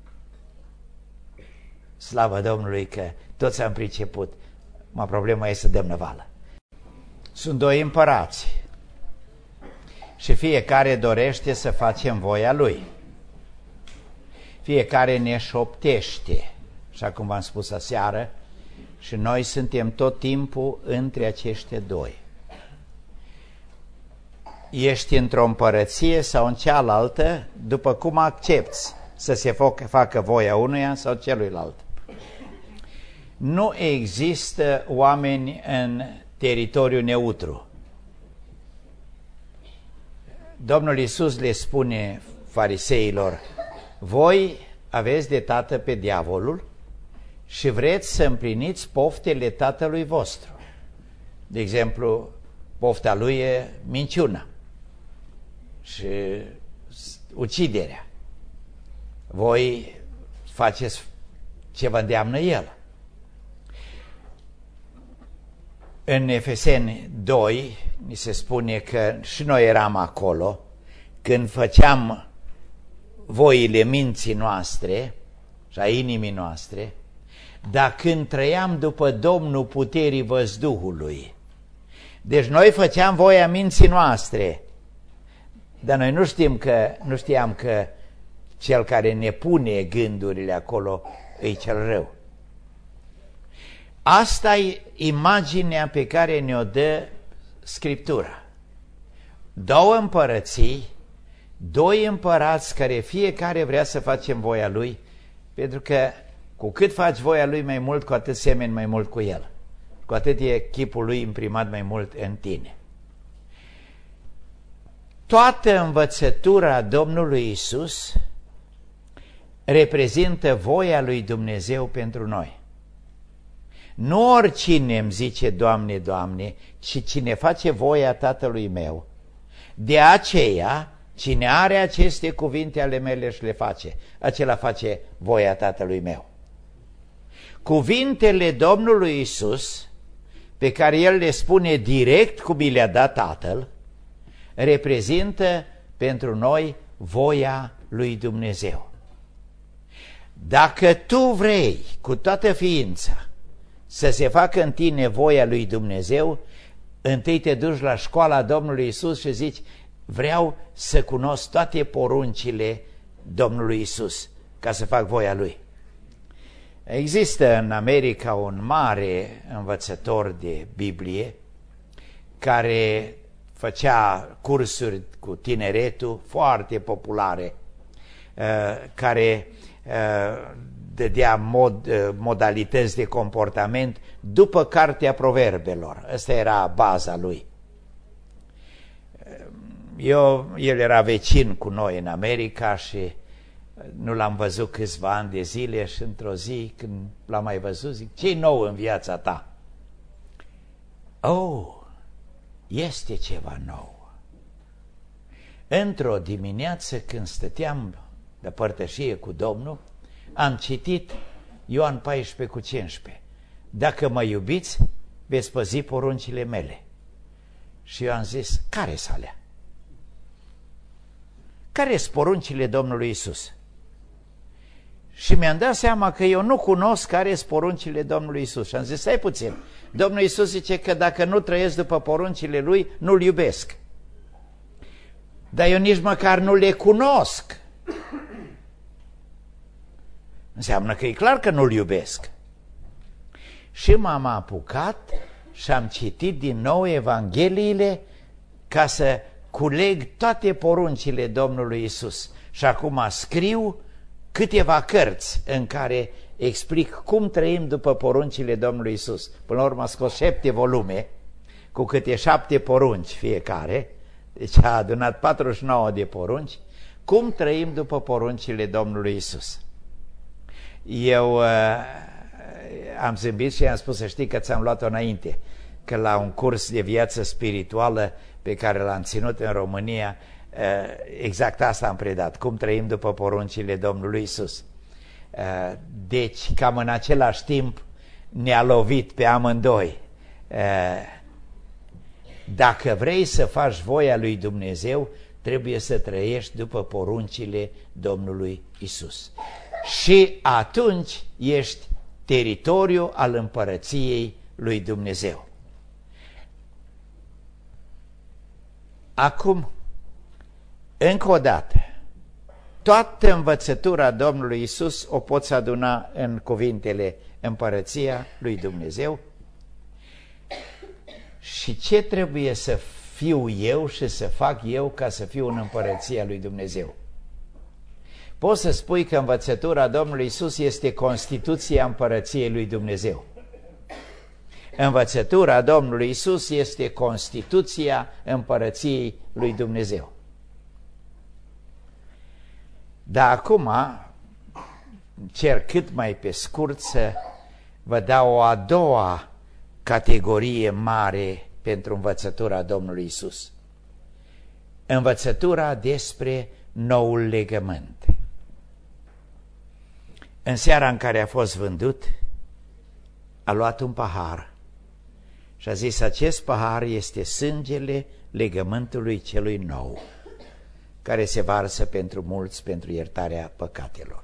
Slavă Domnului că toți am priceput. Ma problema e să dăm năvală. Sunt doi împărați și fiecare dorește să facem voia lui. Fiecare ne șoptește, așa cum v-am spus aseară, și noi suntem tot timpul între acești doi. Ești într-o împărăție sau în cealaltă, după cum accepti să se facă voia unuia sau celuilalt. Nu există oameni în teritoriu neutru. Domnul Iisus le spune fariseilor, voi aveți de tată pe diavolul și vreți să împliniți poftele tatălui vostru. De exemplu, pofta lui e minciuna și uciderea. Voi faceți ce vă îndeamnă el. În Efeseni doi ni se spune că și noi eram acolo când făceam voile minții noastre și a inimii noastre, dar când trăiam după Domnul puterii văzduhului. Deci noi făceam voia minții noastre, dar noi nu știm că, nu știam că cel care ne pune gândurile acolo e cel rău. Asta e imaginea pe care ne-o dă Scriptura. Două împărății, doi împărați care fiecare vrea să facem voia lui, pentru că cu cât faci voia lui mai mult, cu atât semeni mai mult cu el. Cu atât e chipul lui imprimat mai mult în tine. Toată învățătura Domnului Iisus reprezintă voia lui Dumnezeu pentru noi. Nu oricine îmi zice, Doamne, Doamne, ci cine face voia Tatălui meu. De aceea, cine are aceste cuvinte ale mele și le face, acela face voia Tatălui meu. Cuvintele Domnului Iisus, pe care El le spune direct cum i le-a dat Tatăl, reprezintă pentru noi voia lui Dumnezeu. Dacă tu vrei cu toată ființa să se facă în tine voia lui Dumnezeu, întâi te duci la școala Domnului Iisus și zici: vreau să cunosc toate poruncile Domnului Iisus ca să fac voia Lui. Există în America un mare învățător de Biblie care făcea cursuri cu tineretul foarte populare, care dădea mod, modalități de comportament după Cartea Proverbelor. Asta era baza lui. Eu, el era vecin cu noi în America și nu l-am văzut câțiva ani de zile și într-o zi când l-am mai văzut zic: ce-i nou în viața ta? Oh, este ceva nou. Într-o dimineață când stăteam de părtășie cu Domnul, am citit Ioan paisprezece cu cincisprezece. Dacă mă iubiți, veți păzi poruncile mele. Și eu am zis: care-s alea? Care-s poruncile Domnului Iisus? Și mi-am dat seama că eu nu cunosc care-s poruncile Domnului Iisus. Și am zis: stai puțin, Domnul Iisus zice că dacă nu trăiesc după poruncile Lui, nu-L iubesc. Dar eu nici măcar nu le cunosc. Înseamnă că e clar că nu-L iubesc. Și m-am apucat și am citit din nou Evangheliile ca să culeg toate poruncile Domnului Iisus. Și acum scriu câteva cărți în care explic cum trăim după poruncile Domnului Iisus. Până la urmă am scos șapte volume cu câte șapte porunci fiecare, deci a adunat patruzeci și nouă de porunci, cum trăim după poruncile Domnului Iisus. Eu uh, am zâmbit și am spus: să știi că ți-am luat-o înainte, că la un curs de viață spirituală pe care l-am ținut în România, uh, exact asta am predat, cum trăim după poruncile Domnului Iisus. Uh, deci, cam în același timp ne-a lovit pe amândoi. Uh, dacă vrei să faci voia lui Dumnezeu, trebuie să trăiești după poruncile Domnului Iisus. Și atunci ești teritoriu al împărăției lui Dumnezeu. Acum, încă o dată, toată învățătura Domnului Iisus o poți aduna în cuvintele împărăția lui Dumnezeu. Și ce trebuie să fiu eu și să fac eu ca să fiu în împărăția lui Dumnezeu? Poți să spui că învățătura Domnului Iisus este Constituția împărăției lui Dumnezeu. Învățătura Domnului Iisus este Constituția împărăției lui Dumnezeu. Dar acum cer cât mai pe scurt să vă dau o a doua categorie mare pentru învățătura Domnului Iisus. Învățătura despre noul legământ. În seara în care a fost vândut, a luat un pahar și a zis: acest pahar este sângele legământului celui nou, care se varsă pentru mulți pentru iertarea păcatelor.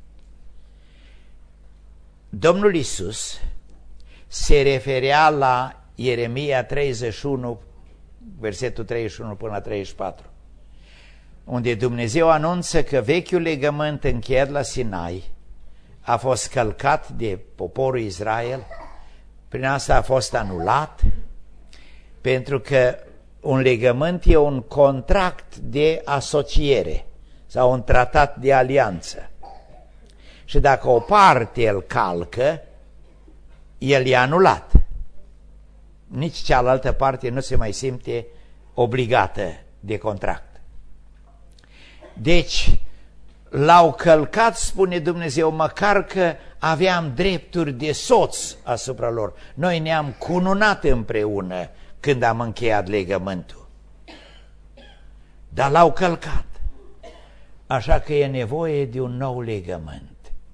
Domnul Iisus se referea la Ieremia treizeci și unu, versetul treizeci și unu până la treizeci și patru, unde Dumnezeu anunță că vechiul legământ încheiat la Sinai a fost călcat de poporul Israel, prin asta a fost anulat, pentru că un legământ e un contract de asociere sau un tratat de alianță. Și dacă o parte îl calcă, el e anulat. Nici cealaltă parte nu se mai simte obligată de contract. Deci, l-au călcat, spune Dumnezeu, măcar că aveam drepturi de soț asupra lor. Noi ne-am cununat împreună când am încheiat legământul. dar l-au călcat. Așa că e nevoie de un nou legământ.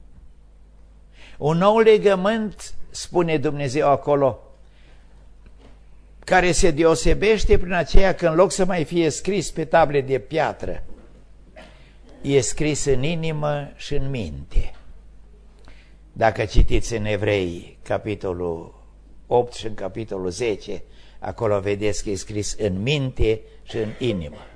Un nou legământ, spune Dumnezeu acolo, care se deosebește prin aceea că în loc să mai fie scris pe table de piatră, e scris în inimă și în minte. Dacă citiți în Evrei, capitolul opt și în capitolul zece, acolo vedeți că e scris în minte și în inimă.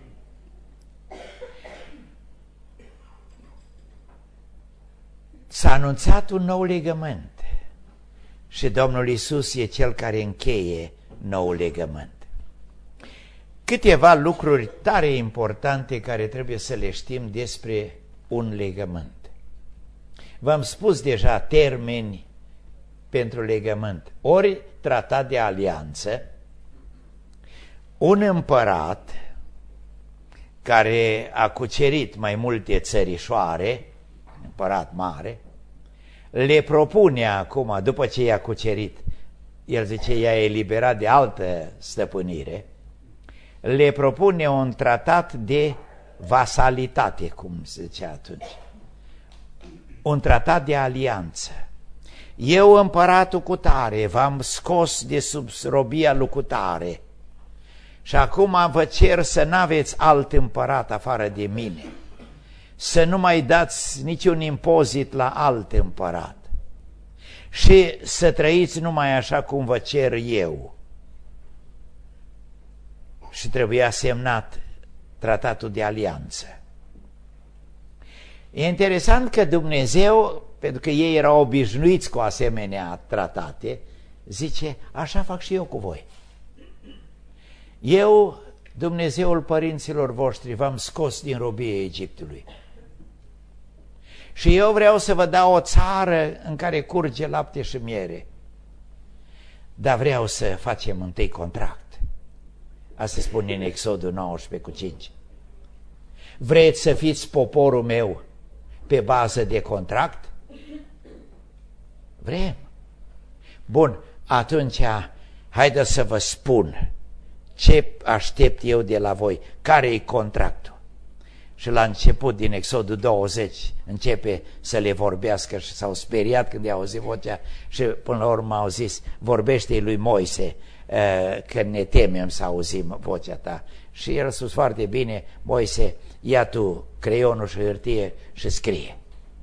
S-a anunțat un nou legământ și Domnul Iisus e Cel care încheie nou legământ. Câteva lucruri tare importante care trebuie să le știm despre un legământ. V-am spus deja termeni pentru legământ. Ori tratat de alianță, un împărat care a cucerit mai multe țărișoare, împărat mare, le propune acum, după ce i-a cucerit, el zice, i-a eliberat de altă stăpânire, le propune un tratat de vasalitate, cum se zicea atunci. Un tratat de alianță. Eu, împăratul cutare, v-am scos de sub robia lui cutare și acum vă cer să n-aveți alt împărat afară de mine, să nu mai dați niciun impozit la alt împărat și să trăiți numai așa cum vă cer eu. Și trebuia semnat tratatul de alianță. E interesant că Dumnezeu, pentru că ei erau obișnuiți cu asemenea tratate, zice, așa fac și eu cu voi. Eu, Dumnezeul părinților voștri, v-am scos din robie Egiptului. Și eu vreau să vă dau o țară în care curge lapte și miere. Dar vreau să facem întâi contract. Asta spune în Exodul nouăsprezece cu cinci. Vreți să fiți poporul meu pe bază de contract? Vrem. Bun, atunci haideți să vă spun ce aștept eu de la voi, care e contractul. Și la început din Exodul douăzeci începe să le vorbească și s-au speriat când i-au auzit vocea și până la urmă au zis, vorbește-i lui Moise că ne temem să auzim vocea ta. Și el a spus foarte bine, Moise, ia tu creionul și hârtie și scrie.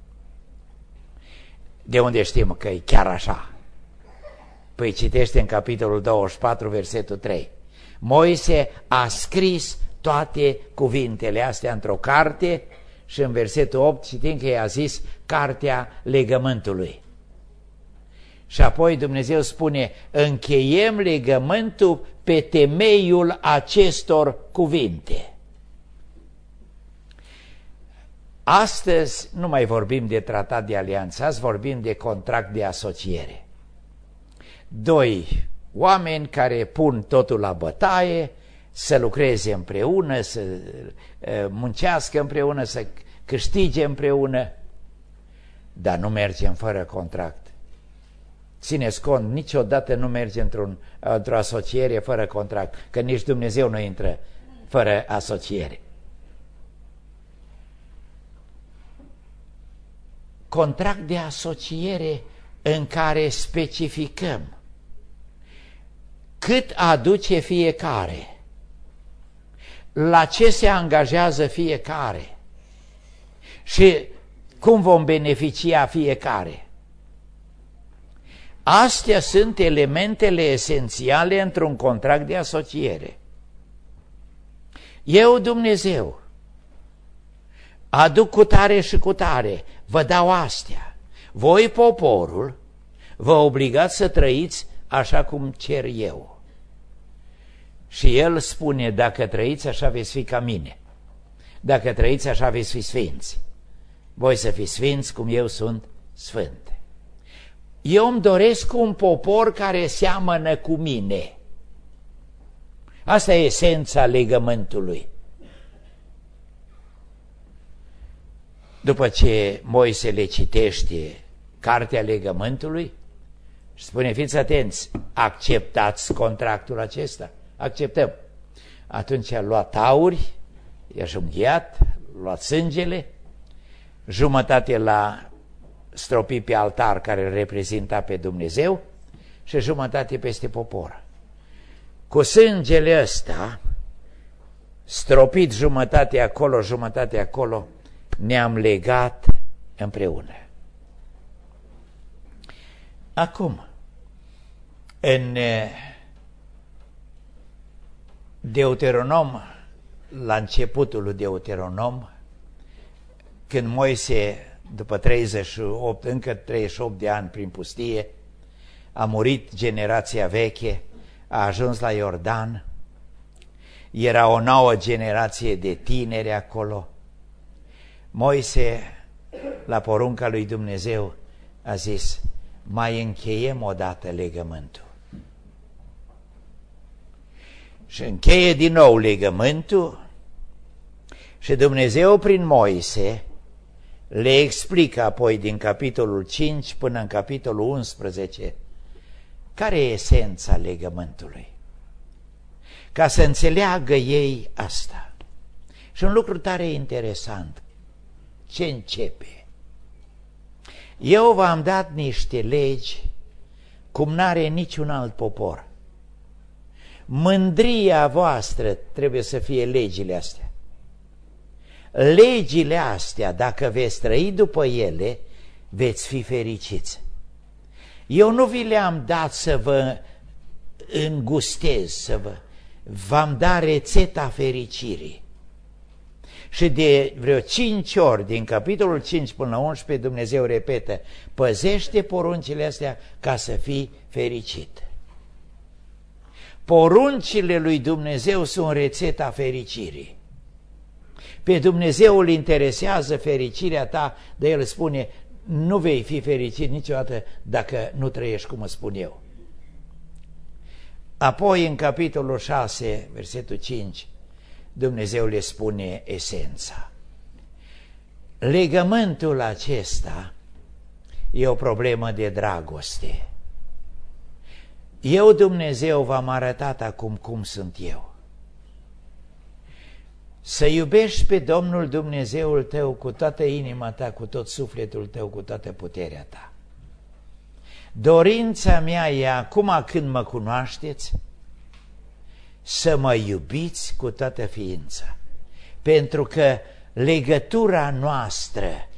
De unde știm că e chiar așa? Păi citește în capitolul douăzeci și patru, versetul trei. Moise a scris toate cuvintele astea într-o carte și în versetul opt citim că i-a zis cartea legământului. Și apoi Dumnezeu spune, încheiem legământul pe temeiul acestor cuvinte. Astăzi nu mai vorbim de tratat de alianță, azi vorbim de contract de asociere. Doi oameni care pun totul la bătaie, să lucreze împreună, să muncească împreună, să câștige împreună, dar nu mergem fără contract. Țineți cont, niciodată nu merge într-un, într-o asociere fără contract, că nici Dumnezeu nu intră fără asociere. Contract de asociere în care specificăm cât aduce fiecare, la ce se angajează fiecare și cum vom beneficia fiecare. Astea sunt elementele esențiale într-un contract de asociere. Eu, Dumnezeu, aduc cu tare și cu tare, vă dau astea. Voi, poporul, vă obligați să trăiți așa cum cer eu. Și el spune, dacă trăiți așa veți fi ca mine. Dacă trăiți așa veți fi sfinți. Voi să fiți sfinți cum eu sunt sfânt. Eu îmi doresc un popor care seamănă cu mine. Asta e esența legământului. După ce Moise le citește cartea legământului și spune, fiți atenți, acceptați contractul acesta? Acceptăm. Atunci a luat auri, i-a junghiat, luat sângele, jumătate l-a stropit pe altar care îl reprezenta pe Dumnezeu și jumătate peste popor. Cu sângele ăsta, stropit jumătate acolo, jumătate acolo, ne-am legat împreună. Acum, în Deuteronom, la începutul lui Deuteronom, când Moise, după treizeci și opt, încă treizeci și opt de ani prin pustie, a murit generația veche, a ajuns la Iordan, era o nouă generație de tineri acolo. Moise, la porunca lui Dumnezeu, a zis: mai încheiem odată legământul. Și încheie din nou legământul și Dumnezeu prin Moise le explică apoi din capitolul cinci până în capitolul unsprezece care e esența legământului, ca să înțeleagă ei asta. Și un lucru tare interesant, ce începe? Eu v-am dat niște legi cum n-are niciun alt popor. Mândria voastră trebuie să fie legile astea. Legile astea, dacă veți trăi după ele, veți fi fericiți. Eu nu vi le-am dat să vă îngustez, să vă... v-am dat rețeta fericirii. Și de vreo cinci ori, din capitolul cinci până la unsprezece, Dumnezeu repetă: păzește poruncile astea ca să fii fericit. Poruncile lui Dumnezeu sunt rețeta fericirii. Pe Dumnezeu îl interesează fericirea ta, de El spune: nu vei fi fericit niciodată dacă nu trăiești cum îți spun eu. Apoi, în capitolul șase, versetul cinci, Dumnezeu le spune esența. Legământul acesta e o problemă de dragoste. Eu, Dumnezeu, v-am arătat acum cum sunt eu. Să iubești pe Domnul Dumnezeul tău cu toată inima ta, cu tot sufletul tău, cu toată puterea ta. Dorința mea e, acum când mă cunoașteți, să mă iubiți cu toată ființa. Pentru că legătura noastră,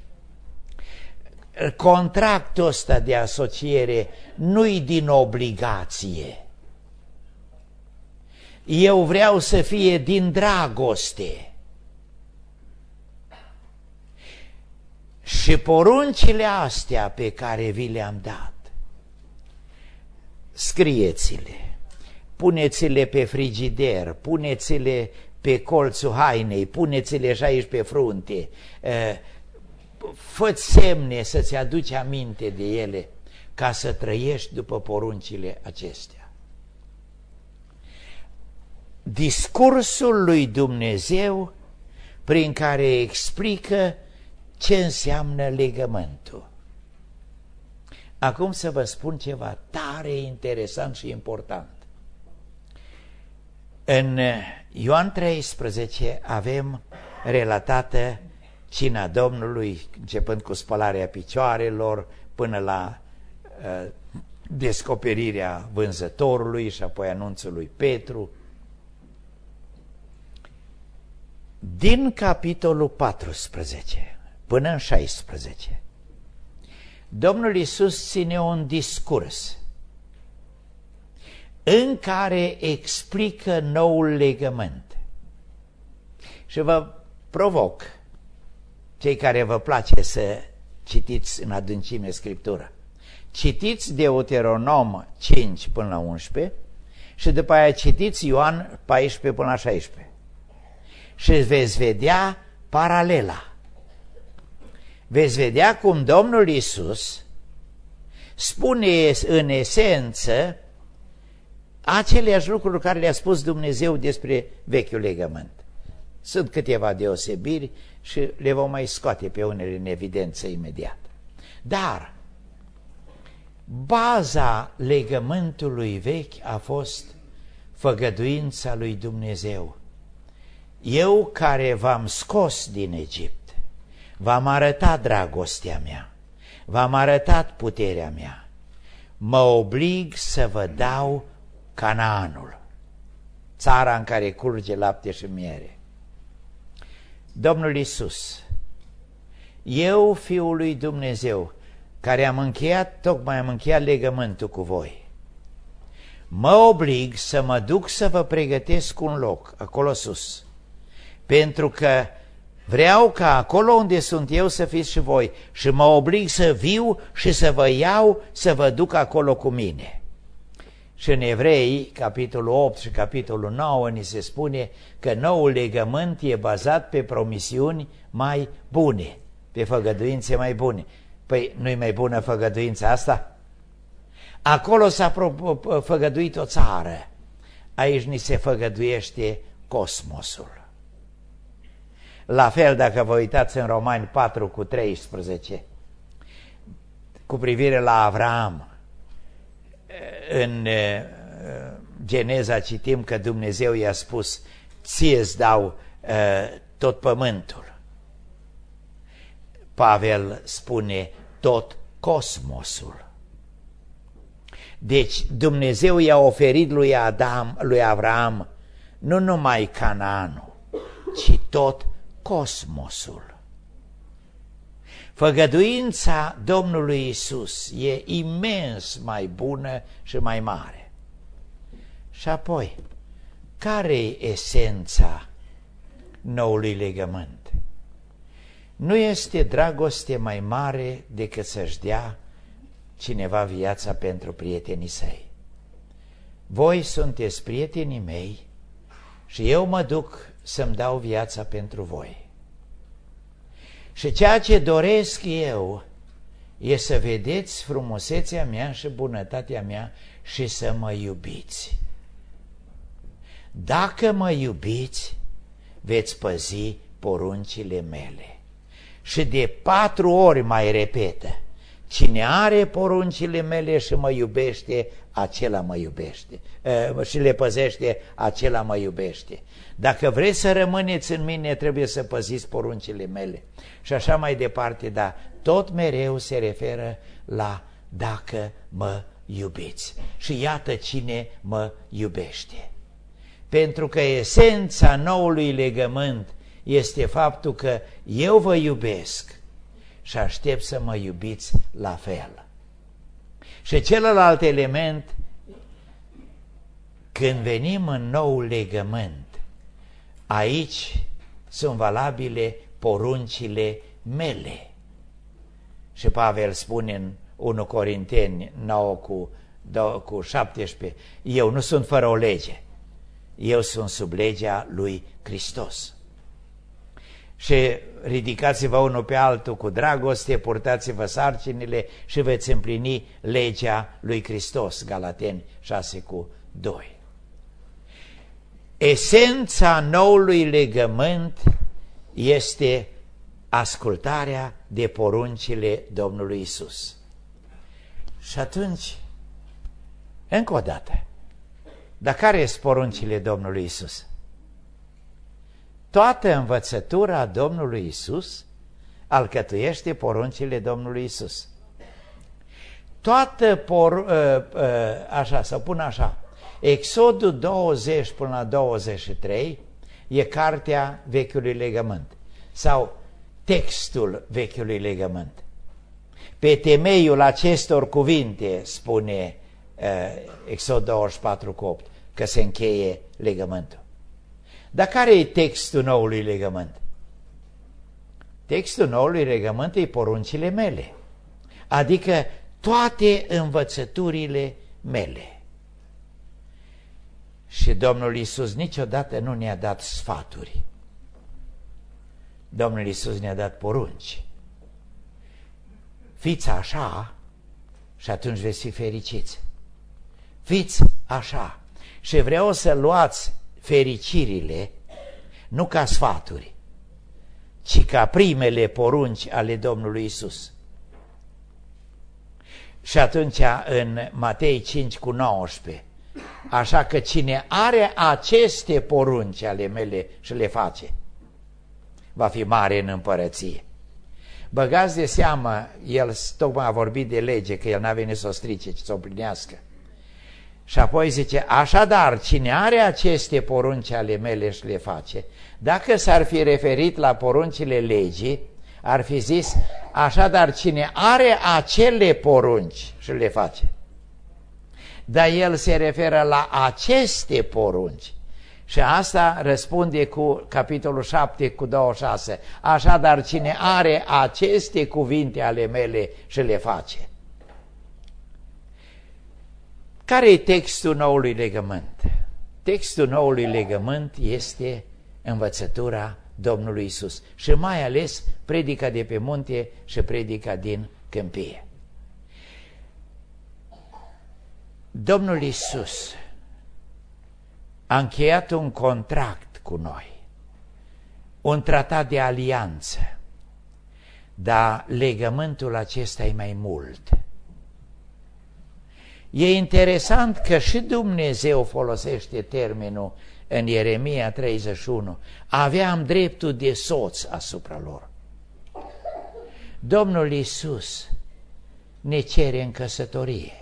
contractul ăsta de asociere, nu-i din obligație. Eu vreau să fie din dragoste. Și poruncile astea pe care vi le-am dat, scrieți-le, puneți-le pe frigider, puneți-le pe colțul hainei, puneți-le și aici pe frunte, fă-ți semne să-ți aduci aminte de ele, ca să trăiești după poruncile acestea. Discursul lui Dumnezeu prin care explică ce înseamnă legământul. Acum să vă spun ceva tare interesant și important. În Ioan treisprezece avem relatată cina Domnului, începând cu spălarea picioarelor până la uh, descoperirea vânzătorului și apoi anunțul lui Petru. Din capitolul paisprezece până în șaisprezece, Domnul Iisus ține un discurs în care explică noul legământ. Și vă provoc, cei care vă place să citiți în adâncime Scriptura, citiți Deuteronom cinci până la unsprezece și după aia citiți Ioan paisprezece până la șaisprezece și veți vedea paralela. Veți vedea cum Domnul Iisus spune în esență aceleași lucruri care le-a spus Dumnezeu despre vechiul legământ. Sunt câteva deosebiri și le vom mai scoate pe unele în evidență imediat. Dar baza legământului vechi a fost făgăduința lui Dumnezeu. eu care v-am scos din Egipt, v-am arătat dragostea mea, v-am arătat puterea mea, mă oblig să vă dau Canaanul, țara în care curge lapte și miere. Domnul Iisus, eu, Fiul lui Dumnezeu, care am încheiat, tocmai am încheiat legământul cu voi, mă oblig să mă duc să vă pregătesc un loc acolo sus, pentru că vreau ca acolo unde sunt eu să fiți și voi și mă oblig să viu și să vă iau, să vă duc acolo cu mine. Și în Evrei, capitolul opt și capitolul nouă, ni se spune că noul legământ e bazat pe promisiuni mai bune, pe făgăduințe mai bune. Păi nu-i mai bună făgăduința asta? Acolo s-a făgăduit o țară, aici ni se făgăduiește cosmosul. La fel, dacă vă uitați în Romani patru cu treisprezece, cu privire la Avraam, în Geneza citim că Dumnezeu i-a spus, ție-ți dau tot pământul. Pavel spune tot cosmosul. Deci Dumnezeu i-a oferit lui Adam, lui Avraam, nu numai Canaanul, ci tot cosmosul. Făgăduința Domnului Iisus e imens mai bună și mai mare. Și apoi, care e esența noului legământ? Nu este dragoste mai mare decât să-și dea cineva viața pentru prietenii săi. Voi sunteți prietenii mei și eu mă duc să-mi dau viața pentru voi. Și ceea ce doresc eu e să vedeți frumusețea mea și bunătatea mea și să mă iubiți. Dacă mă iubiți, veți păzi poruncile mele. Și de patru ori mai repetă, cine are poruncile mele și mă iubește, acela mă iubește. E, și le păzește, acela mă iubește. Dacă vreți să rămâneți în mine, trebuie să păziți poruncile mele. Și așa mai departe, dar tot mereu se referă la dacă mă iubiți. Și iată cine mă iubește. Pentru că esența noului legământ este faptul că eu vă iubesc și aștept să mă iubiți la fel. Și celălalt element, când venim în nou legământ, aici sunt valabile poruncile mele. Și Pavel spune în unu Corinteni nouă cu șaptesprezece, eu nu sunt fără o lege, eu sunt sub legea lui Hristos. Și ridicați-vă unul pe altul cu dragoste, purtați-vă sarcinile și veți împlini legea lui Hristos, Galateni șase cu doi. Esența noului legământ este ascultarea de poruncile Domnului Isus. Și atunci, încă o dată, dar care sunt poruncile Domnului Isus? Toată învățătura Domnului Isus alcătuiește poruncile Domnului Isus. Toată, por, așa, să pun așa, Exodul douăzeci până la douăzeci și trei e cartea Vechiului Legământ sau textul Vechiului Legământ. Pe temeiul acestor cuvinte, spune uh, Exod douăzeci și patru cu opt, că se încheie legământul. Dar care e textul noului legământ? Textul noului legământ e poruncile mele, adică toate învățăturile mele. Și Domnul Iisus niciodată nu ne-a dat sfaturi. Domnul Iisus ne-a dat porunci. Fiți așa și atunci veți fi fericiți. Fiți așa. Și vreau să luați fericirile nu ca sfaturi, ci ca primele porunci ale Domnului Iisus. Și atunci în Matei cinci cu nouăsprezece Așa că cine are aceste porunci ale mele și le face, va fi mare în împărăție. Băgați de seamă, el tocmai a vorbit de lege, că el n-a venit să o strice, ci să o plinească. Și apoi zice, așadar, cine are aceste porunci ale mele și le face, dacă s-ar fi referit la poruncile legii, ar fi zis, așadar, cine are acele porunci și le face. Dar el se referă la aceste porunci. Și asta răspunde cu capitolul șapte, cu douăzeci și șase. Așadar, cine are aceste cuvinte ale mele și le face. Care e textul noului legământ? Textul noului legământ este învățătura Domnului Iisus și mai ales predica de pe munte și predica din câmpie. Domnul Iisus a încheiat un contract cu noi, un tratat de alianță, dar legământul acesta e mai mult. E interesant că și Dumnezeu folosește termenul în Ieremia treizeci și unu, aveam dreptul de soț asupra lor. Domnul Iisus ne cere în căsătorie.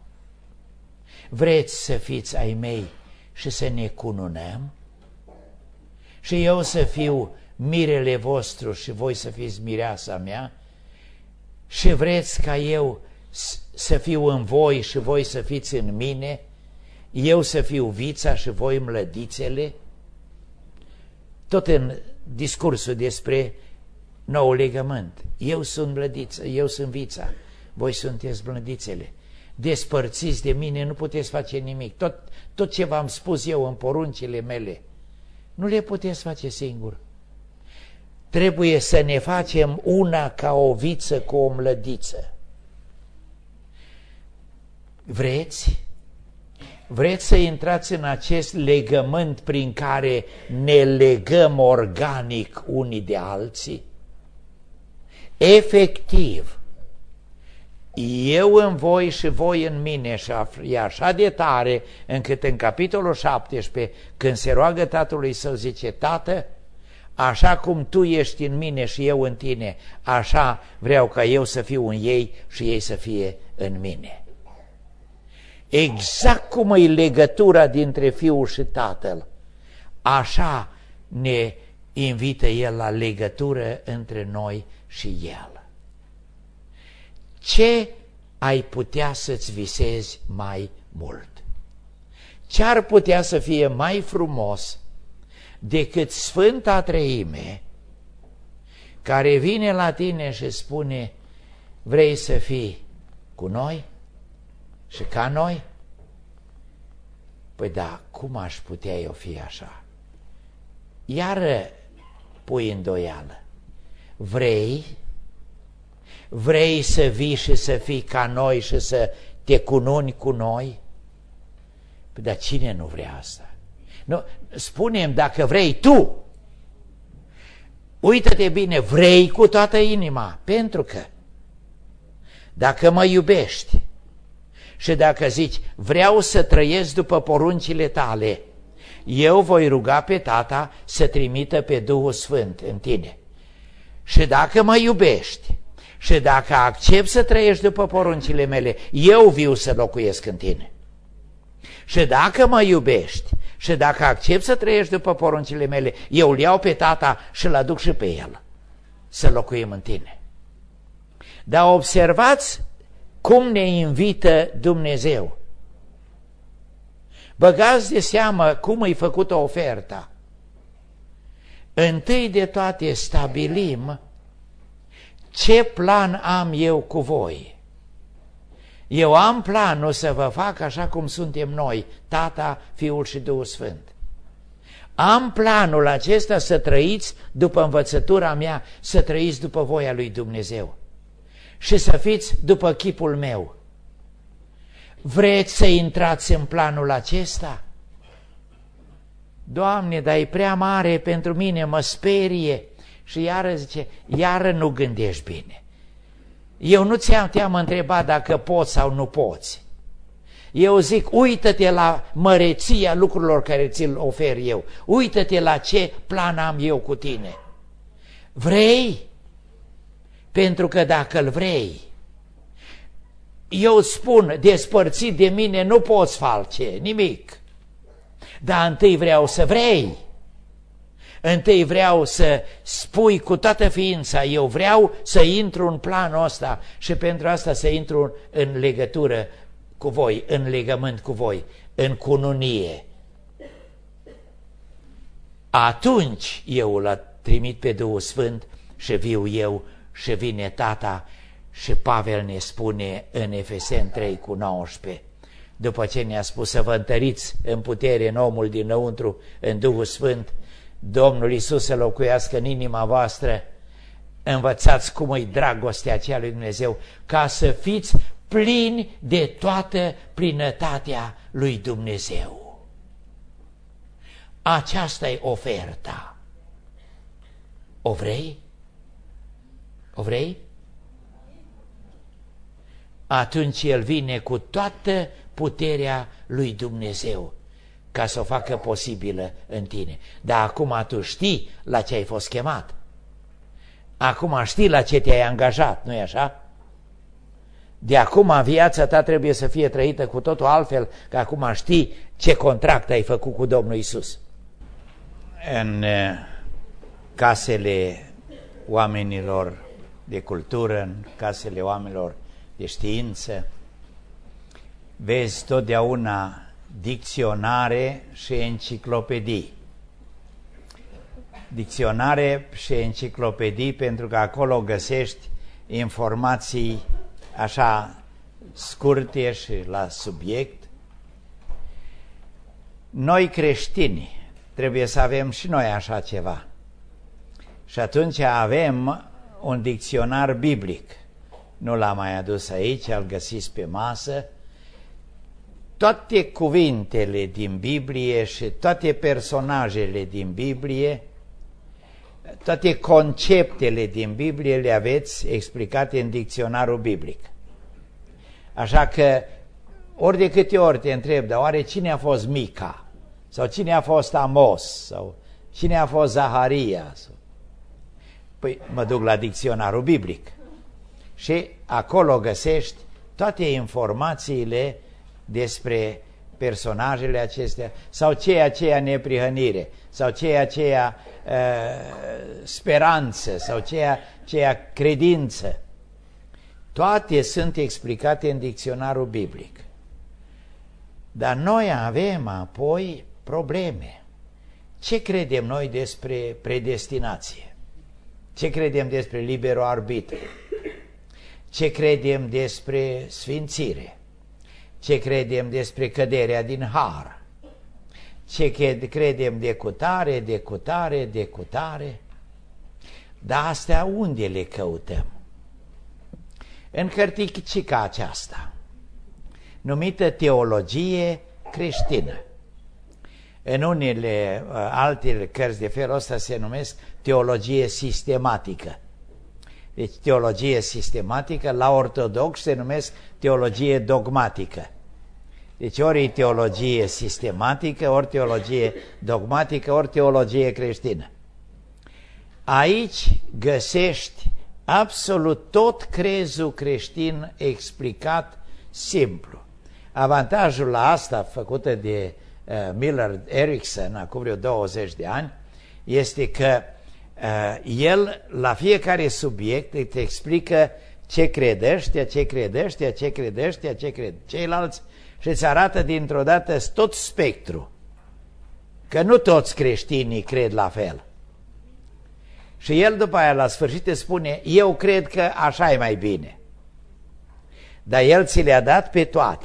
Vreți să fiți ai mei și să ne cununăm? Și eu să fiu mirele vostru și voi să fiți mireasa mea? Și vreți ca eu să fiu în voi și voi să fiți în mine? Eu să fiu vița și voi mlădițele? Tot în discursul despre nou legământ. Eu sunt mlădiță, eu sunt vița, voi sunteți mlădițele. Despărțiți de mine, nu puteți face nimic. Tot, tot ce v-am spus eu în poruncile mele, nu le puteți face singur. Trebuie să ne facem una ca o viță cu o mlădiță. Vreți? Vreți să intrați în acest legământ prin care ne legăm organic unii de alții? Efectiv, eu în voi și voi în mine, și e așa de tare încât în capitolul șaptesprezece, când se roagă tatălui său, zice, Tată, așa cum tu ești în mine și eu în tine, așa vreau ca eu să fiu în ei și ei să fie în mine. Exact cum e legătura dintre Fiul și Tatăl, așa ne invită El la legătură între noi și El. Ce ai putea să-ți visezi mai mult? Ce ar putea să fie mai frumos decât Sfânta Treime care vine la tine și spune, vrei să fii cu noi și ca noi? Păi da, cum aș putea eu fi așa? Iar pui îndoială. Vrei? Vrei să vii și să fii ca noi și să te cununi cu noi? Păi, dar cine nu vrea asta? Nu, spune-mi dacă vrei tu. Uită-te bine, vrei cu toată inima, pentru că dacă mă iubești și dacă zici, vreau să trăiesc după poruncile tale, eu voi ruga pe Tata să trimită pe Duhul Sfânt în tine. Și dacă mă iubești și dacă accept să trăiești după poruncile mele, eu viu să locuiesc în tine. Și dacă mă iubești și dacă accept să trăiești după poruncile mele, eu îl iau pe Tata și îl aduc și pe El să locuim în tine. Dar observați cum ne invită Dumnezeu. Băgați de seamă cum îi făcută oferta. Întâi de toate stabilim ce plan am eu cu voi. Eu am planul să vă fac așa cum suntem noi, Tata, Fiul și Duhul Sfânt. Am planul acesta să trăiți după învățătura mea, să trăiți după voia lui Dumnezeu și să fiți după chipul meu. Vreți să intrați în planul acesta? Doamne, dar e prea mare pentru mine, mă sperie. Și iară zice, iară nu gândești bine. Eu nu ți-am te-am întrebat dacă poți sau nu poți. Eu zic, uită-te la măreția lucrurilor care ți-l ofer eu. Uită-te la ce plan am eu cu tine. Vrei? Pentru că dacă îl vrei, eu spun, despărțit de mine nu poți face nimic. Dar întâi vreau să vrei. Întâi vreau să spui cu toată ființa, eu vreau să intru în planul ăsta și pentru asta să intru în legătură cu voi, în legământ cu voi, în cununie. Atunci eu îl trimit pe Duhul Sfânt și viu eu și vine Tata și Pavel ne spune în Efeseni trei cu nouăsprezece, după ce ne-a spus să vă întăriți în putere în omul dinăuntru, în Duhul Sfânt, Domnul Iisus să locuiască în inima voastră, învățați cum e dragostea aceea lui Dumnezeu, ca să fiți plini de toată plinătatea lui Dumnezeu. Aceasta e oferta. O vrei? O vrei? Atunci El vine cu toată puterea lui Dumnezeu ca să o facă posibilă în tine. Dar acum tu știi la ce ai fost chemat. Acum știi la ce te-ai angajat, nu-i așa? De acum viața ta trebuie să fie trăită cu totul altfel, că acum știi ce contract ai făcut cu Domnul Iisus. În casele oamenilor de cultură, în casele oamenilor de știință, vezi totdeauna dicționare și enciclopedii. Dicționare și enciclopedii pentru că acolo găsești informații așa scurte și la subiect. Noi creștini trebuie să avem și noi așa ceva. Și atunci avem un dicționar biblic. Nu l-am mai adus aici, îl găsiți pe masă. Toate cuvintele din Biblie și toate personajele din Biblie, toate conceptele din Biblie le aveți explicate în dicționarul biblic. Așa că ori de câte ori te întreb, dar oare cine a fost Mica? Sau cine a fost Amos? Sau cine a fost Zaharia? Păi mă duc la dicționarul biblic și acolo găsești toate informațiile despre personajele acestea, sau ce aceea neprihănire, sau ce aceea uh, speranță, sau ce aceea credință. Toate sunt explicate în dicționarul biblic. Dar noi avem apoi probleme. Ce credem noi despre predestinație? Ce credem despre liberul arbitru? Ce credem despre sfințire? Ce credem despre căderea din har? Ce credem de cutare, de cutare, de cutare? Dar astea unde le căutăm? În cărticica aceasta, numită teologie creștină. În unele uh, alte cărți de felul ăsta se numesc teologie sistematică. Deci teologie sistematică, la ortodox se numesc teologie dogmatică. Deci ori e teologie sistematică, ori teologie dogmatică, ori teologie creștină. Aici găsești absolut tot crezul creștin explicat simplu. Avantajul la asta făcută de uh, Miller Erickson acum vreo douăzeci de ani este că uh, el la fiecare subiect îți explică ce crede ăștia, ce crede ăștia, ce crede ăștia, ce crede ceilalți și îți arată dintr-o dată tot spectru. Că nu toți creștinii cred la fel. Și el după aia la sfârșit îți spune, eu cred că așa e mai bine. Dar el ți le-a dat pe toate.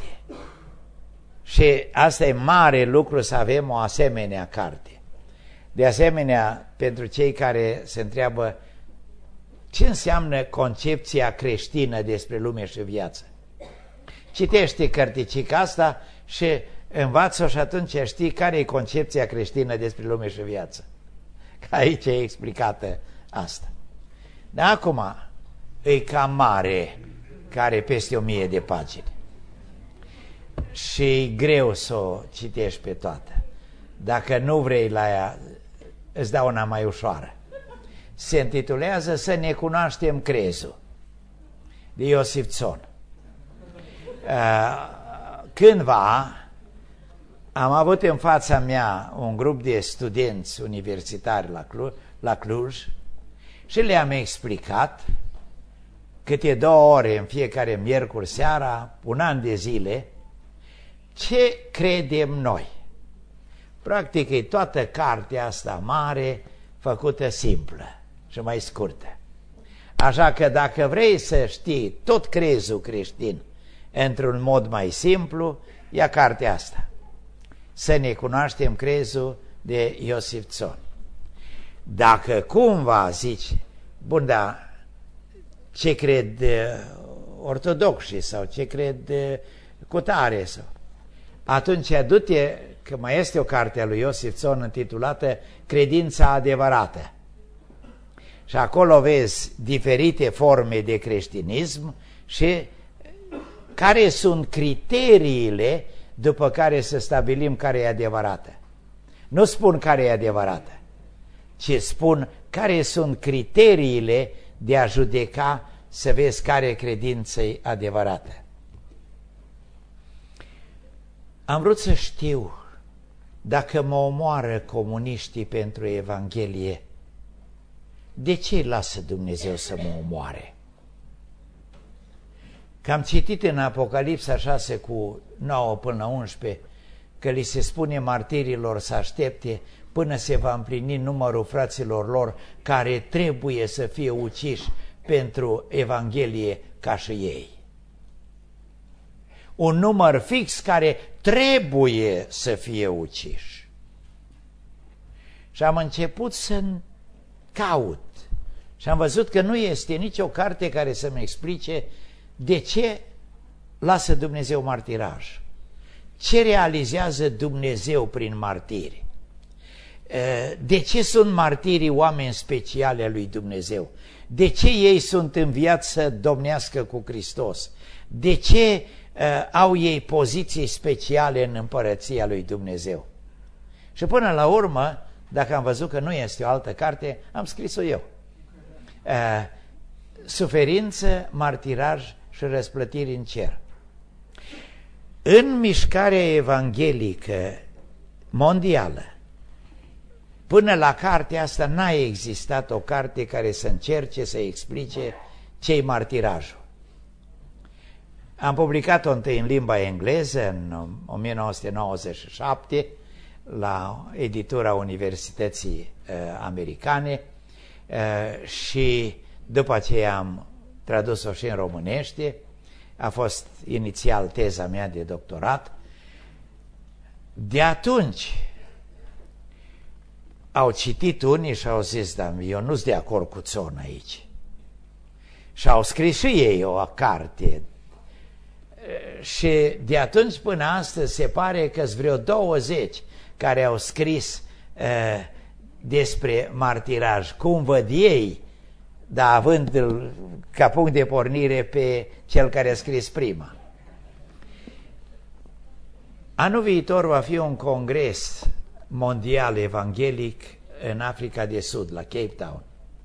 Și asta e mare lucru să avem o asemenea carte. De asemenea, pentru cei care se întreabă ce înseamnă concepția creștină despre lume și viață. Citește cărticica asta și învață-o și atunci știi care e concepția creștină despre lume și viață. Că aici e explicată asta. Dar acum e cam mare, care peste o mie de pagini. și e greu să o citești pe toată. Dacă nu vrei la ea, îți dau una mai ușoară. Se intitulează Să ne cunoaștem crezul, de Iosif Țon. Cândva am avut în fața mea un grup de studenți universitari la Cluj, la Cluj și le-am explicat câte două ore în fiecare miercuri seara, un an de zile, ce credem noi. Practic e toată cartea asta mare făcută simplă și mai scurtă. Așa că dacă vrei să știi tot crezul creștin într-un mod mai simplu, ia cartea asta. Să ne cunoaștem crezul de Iosif Țon. Dacă cumva zici, bun, dar ce cred ortodoxii sau ce cred cutare sau, atunci du-te, că mai este o carte a lui Iosif Țon intitulată Credința adevărată. Și acolo vezi diferite forme de creștinism și care sunt criteriile după care să stabilim care e adevărată. Nu spun care e adevărată, ci spun care sunt criteriile de a judeca să vezi care credință e adevărată. Am vrut să știu dacă mă omoară comuniștii pentru Evanghelie, de ce lasă Dumnezeu să mă omoare? Că am citit în Apocalipsa șase cu nouă până la unsprezece că li se spune martirilor să aștepte până se va împlini numărul fraților lor care trebuie să fie uciși pentru Evanghelie ca și ei. Un număr fix care trebuie să fie uciși. Și am început să caut și am văzut că nu este nicio carte care să-mi explice de ce lasă Dumnezeu martiraj, ce realizează Dumnezeu prin martiri, de ce sunt martirii oameni speciale a lui Dumnezeu, de ce ei sunt înviați să domnească cu Hristos, de ce au ei poziții speciale în împărăția lui Dumnezeu. Și până la urmă, dacă am văzut că nu este o altă carte, am scris-o eu. Suferință, martiraj și răsplătiri în cer. În mișcarea evanghelică mondială, până la cartea asta n-a existat o carte care să încerce să explice ce-i martirajul. Am publicat-o întâi în limba engleză în o mie nouă sute nouăzeci și șapte la editura Universității uh, Americane uh, și după aceea am tradus-o și în românește. A fost inițial teza mea de doctorat. De atunci au citit unii și au zis, dar eu nu-s de acord cu Țon aici. Și au scris și ei o carte. Și de atunci până astăzi se pare că-s vreo douăzeci care au scris uh, despre martiraj, cum văd ei, dar având ca punct de pornire pe cel care a scris prima. Anul viitor va fi un congres mondial evanghelic în Africa de Sud, la Cape Town.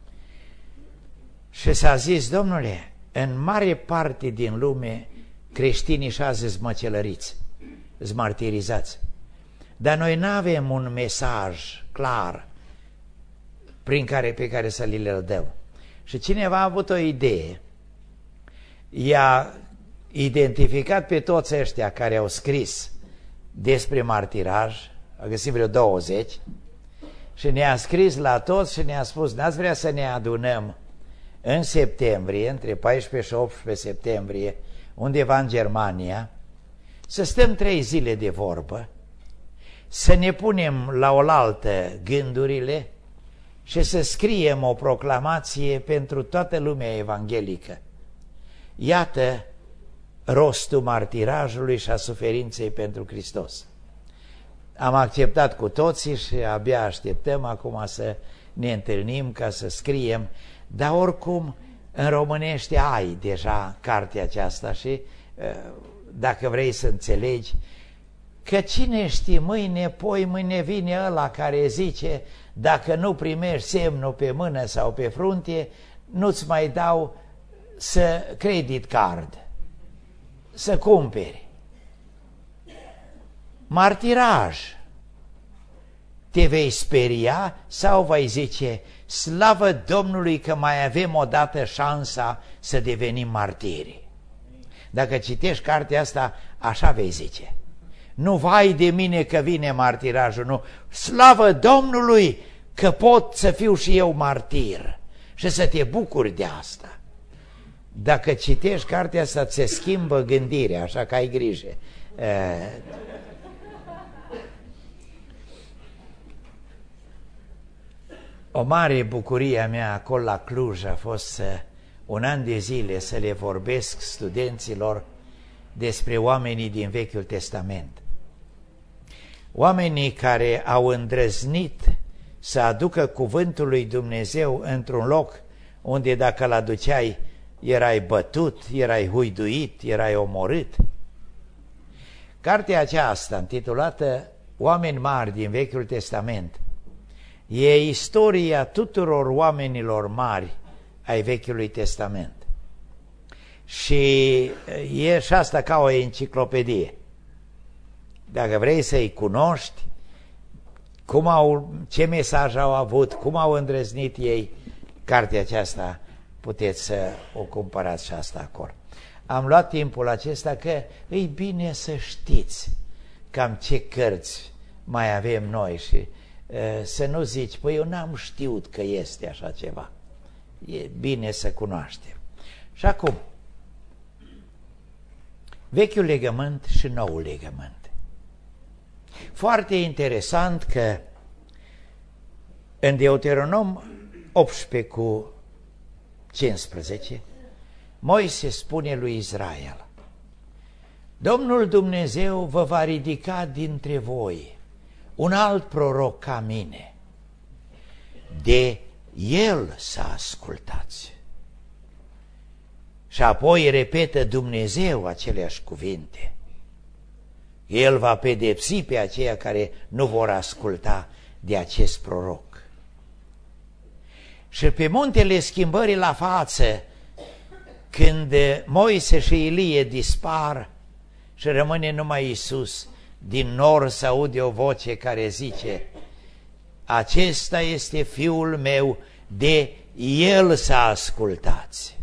Și s-a zis, domnule, în mare parte din lume creștinii și azi sunt măcelăriți, sunt martirizați. Dar noi nu avem un mesaj clar prin care, pe care să li le dăm. Și cineva a avut o idee, i-a identificat pe toți ăștia care au scris despre martiraj, a găsit vreo douăzeci, și ne-a scris la toți și ne-a spus, n-ați vrea să ne adunăm în septembrie, între paisprezece și optsprezece septembrie, undeva în Germania, să stăm trei zile de vorbă, să ne punem la oaltă gândurile și să scriem o proclamație pentru toată lumea evanghelică. Iată rostul martirajului și a suferinței pentru Hristos. Am acceptat cu toții și abia așteptăm acum să ne întâlnim ca să scriem, dar oricum în românește ai deja cartea aceasta și dacă vrei să înțelegi, că cine știe, mâine, poi mâine vine ăla care zice, dacă nu primești semnul pe mână sau pe frunte, nu-ți mai dau să credit card, să cumperi. Martiraj. Te vei speria sau vei zice, slavă Domnului că mai avem odată șansa să devenim martiri. Dacă citești cartea asta, așa vei zice. Nu vai de mine că vine martirajul, nu. Slavă Domnului că pot să fiu și eu martir și să te bucuri de asta. Dacă citești cartea asta, ți se schimbă gândirea, așa că ai grijă. O mare bucurie a mea acolo la Cluj a fost să, un an de zile să le vorbesc studenților despre oamenii din Vechiul Testament. Oamenii care au îndrăznit să aducă cuvântul lui Dumnezeu într-un loc unde dacă l-aduceai erai bătut, erai huiduit, erai omorât. Cartea aceasta, intitulată Oameni mari din Vechiul Testament, e istoria tuturor oamenilor mari ai Vechiului Testament. Și e și asta ca o enciclopedie. Dacă vrei să-i cunoști, cum au, ce mesaj au avut, cum au îndrăznit ei, cartea aceasta puteți să o cumpărați și asta acolo. Am luat timpul acesta că e bine să știți cam ce cărți mai avem noi și uh, să nu zici, păi eu n-am știut că este așa ceva. E bine să cunoaștem. Și acum, Vechiul Legământ și Noul Legământ. Foarte interesant că în Deuteronom optsprezece cu cincisprezece, Moise spune lui Israel, Domnul Dumnezeu vă va ridica dintre voi un alt proroc ca mine, de el să ascultați. Și apoi repetă Dumnezeu aceleași cuvinte. El va pedepsi pe aceia care nu vor asculta de acest proroc. Și pe muntele schimbării la față, când Moise și Ilie dispar și rămâne numai Iisus, din nor se aude o voce care zice, acesta este Fiul meu, de el să ascultați.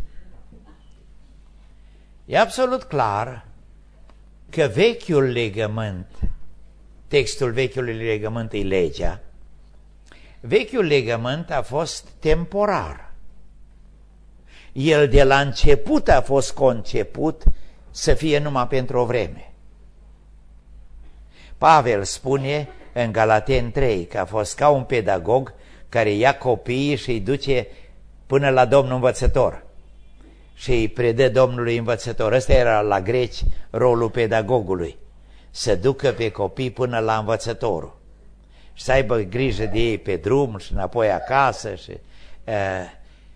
E absolut clar că Vechiul Legământ, textul Vechiului Legământ e legea, Vechiul Legământ a fost temporar. El de la început a fost conceput să fie numai pentru o vreme. Pavel spune în Galateni trei că a fost ca un pedagog care ia copiii și îi duce până la Domnul învățător și îi predă Domnului învățător. Ăsta era la greci rolul pedagogului, să ducă pe copii până la învățătorul și să aibă grijă de ei pe drum și înapoi acasă. Și, uh,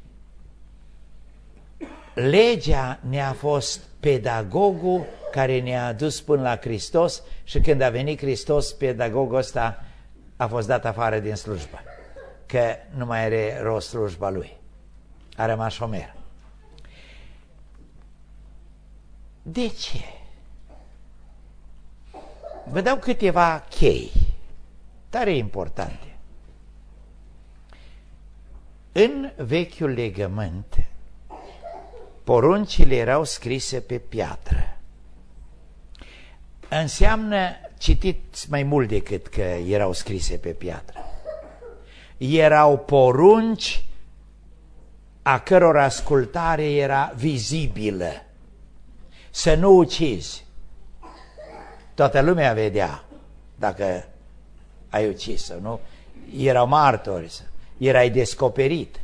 legea ne-a fost pedagogul care ne-a adus până la Hristos și când a venit Hristos, pedagogul ăsta a fost dat afară din slujbă, că nu mai are rost slujba lui. A rămas șomer. De ce? Vă dau câteva chei tare importante. În Vechiul Legământ, poruncile erau scrise pe piatră. Înseamnă, citiți mai mult decât că erau scrise pe piatră. Erau porunci a căror ascultare era vizibilă. Să nu ucizi. Toată lumea vedea dacă ai ucis sau nu. Erau martori, erai descoperit.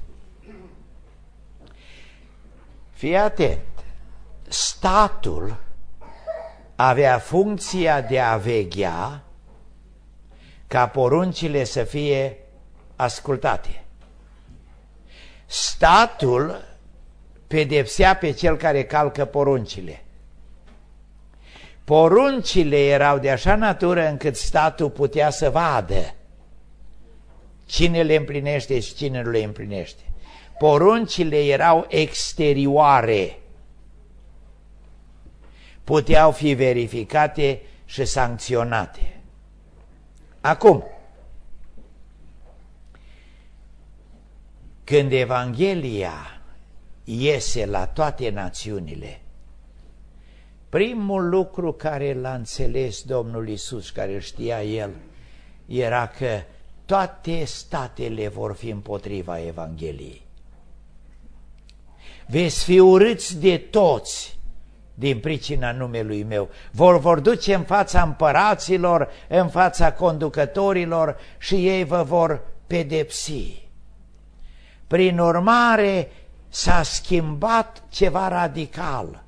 Fii atent, statul avea funcția de a veghea ca poruncile să fie ascultate. Statul pedepsea pe cel care calcă poruncile. Poruncile erau de așa natură încât statul putea să vadă cine le împlinește și cine nu le împlinește. Poruncile erau exterioare, puteau fi verificate și sancționate. Acum, când Evanghelia iese la toate națiunile, primul lucru care l-a înțeles Domnul Iisus, care îl știa El, era că toate statele vor fi împotriva Evangheliei. Veți fi urâți de toți din pricina numelui meu. Vor, vor duce în fața împăraților, în fața conducătorilor și ei vă vor pedepsi. Prin urmare, s-a schimbat ceva radical.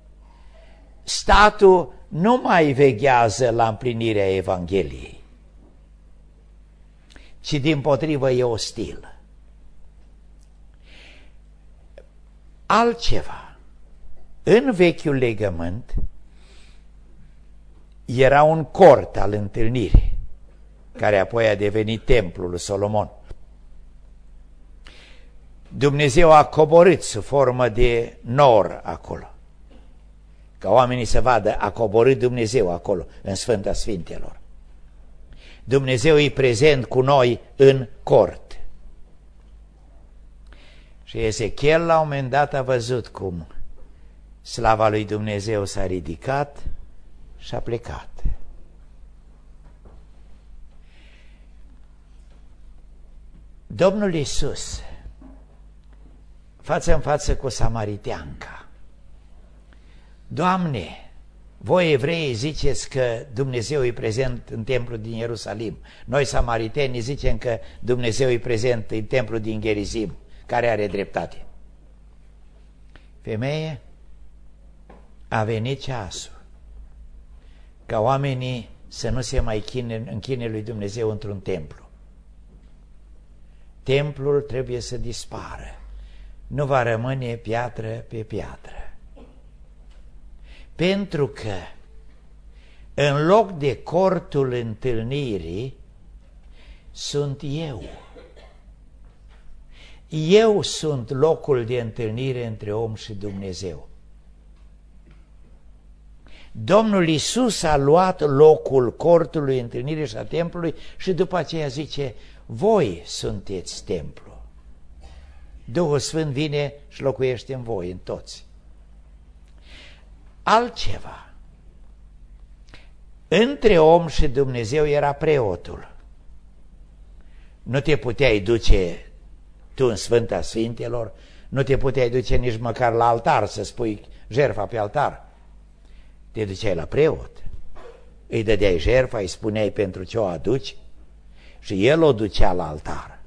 Statul nu mai veghează la împlinirea Evangheliei, ci dimpotrivă e ostil. Altceva. În vechiul legământ era un cort al întâlnirii, care apoi a devenit templul lui Solomon. Dumnezeu a coborât sub formă de nor acolo, ca oamenii să vadă, a coborât Dumnezeu acolo, în Sfânta Sfintelor. Dumnezeu e prezent cu noi în cort. Și Ezechiel la un moment dat a văzut cum slava lui Dumnezeu s-a ridicat și a plecat. Domnul Iisus, față în față cu samariteanca: Doamne, voi evrei ziceți că Dumnezeu e prezent în templul din Ierusalim. Noi samaritenii zicem că Dumnezeu e prezent în templul din Gerizim. Care are dreptate? Femeie, a venit ceasul ca oamenii să nu se mai chine, închine lui Dumnezeu într-un templu. Templul trebuie să dispară. Nu va rămâne piatră pe piatră. Pentru că în loc de cortul întâlnirii sunt eu. Eu sunt locul de întâlnire între om și Dumnezeu. Domnul Iisus a luat locul cortului întâlnirii și a templului și după aceea zice: voi sunteți templu. Duhul Sfânt vine și locuiește în voi, în toți. Altceva. Între om și Dumnezeu era preotul. Nu te puteai duce tu în Sfânta Sfintelor, nu te puteai duce nici măcar la altar să spui jertfa pe altar. Te duceai la preot, îi dădeai jertfa, îi spuneai pentru ce o aduci și el o ducea la altar.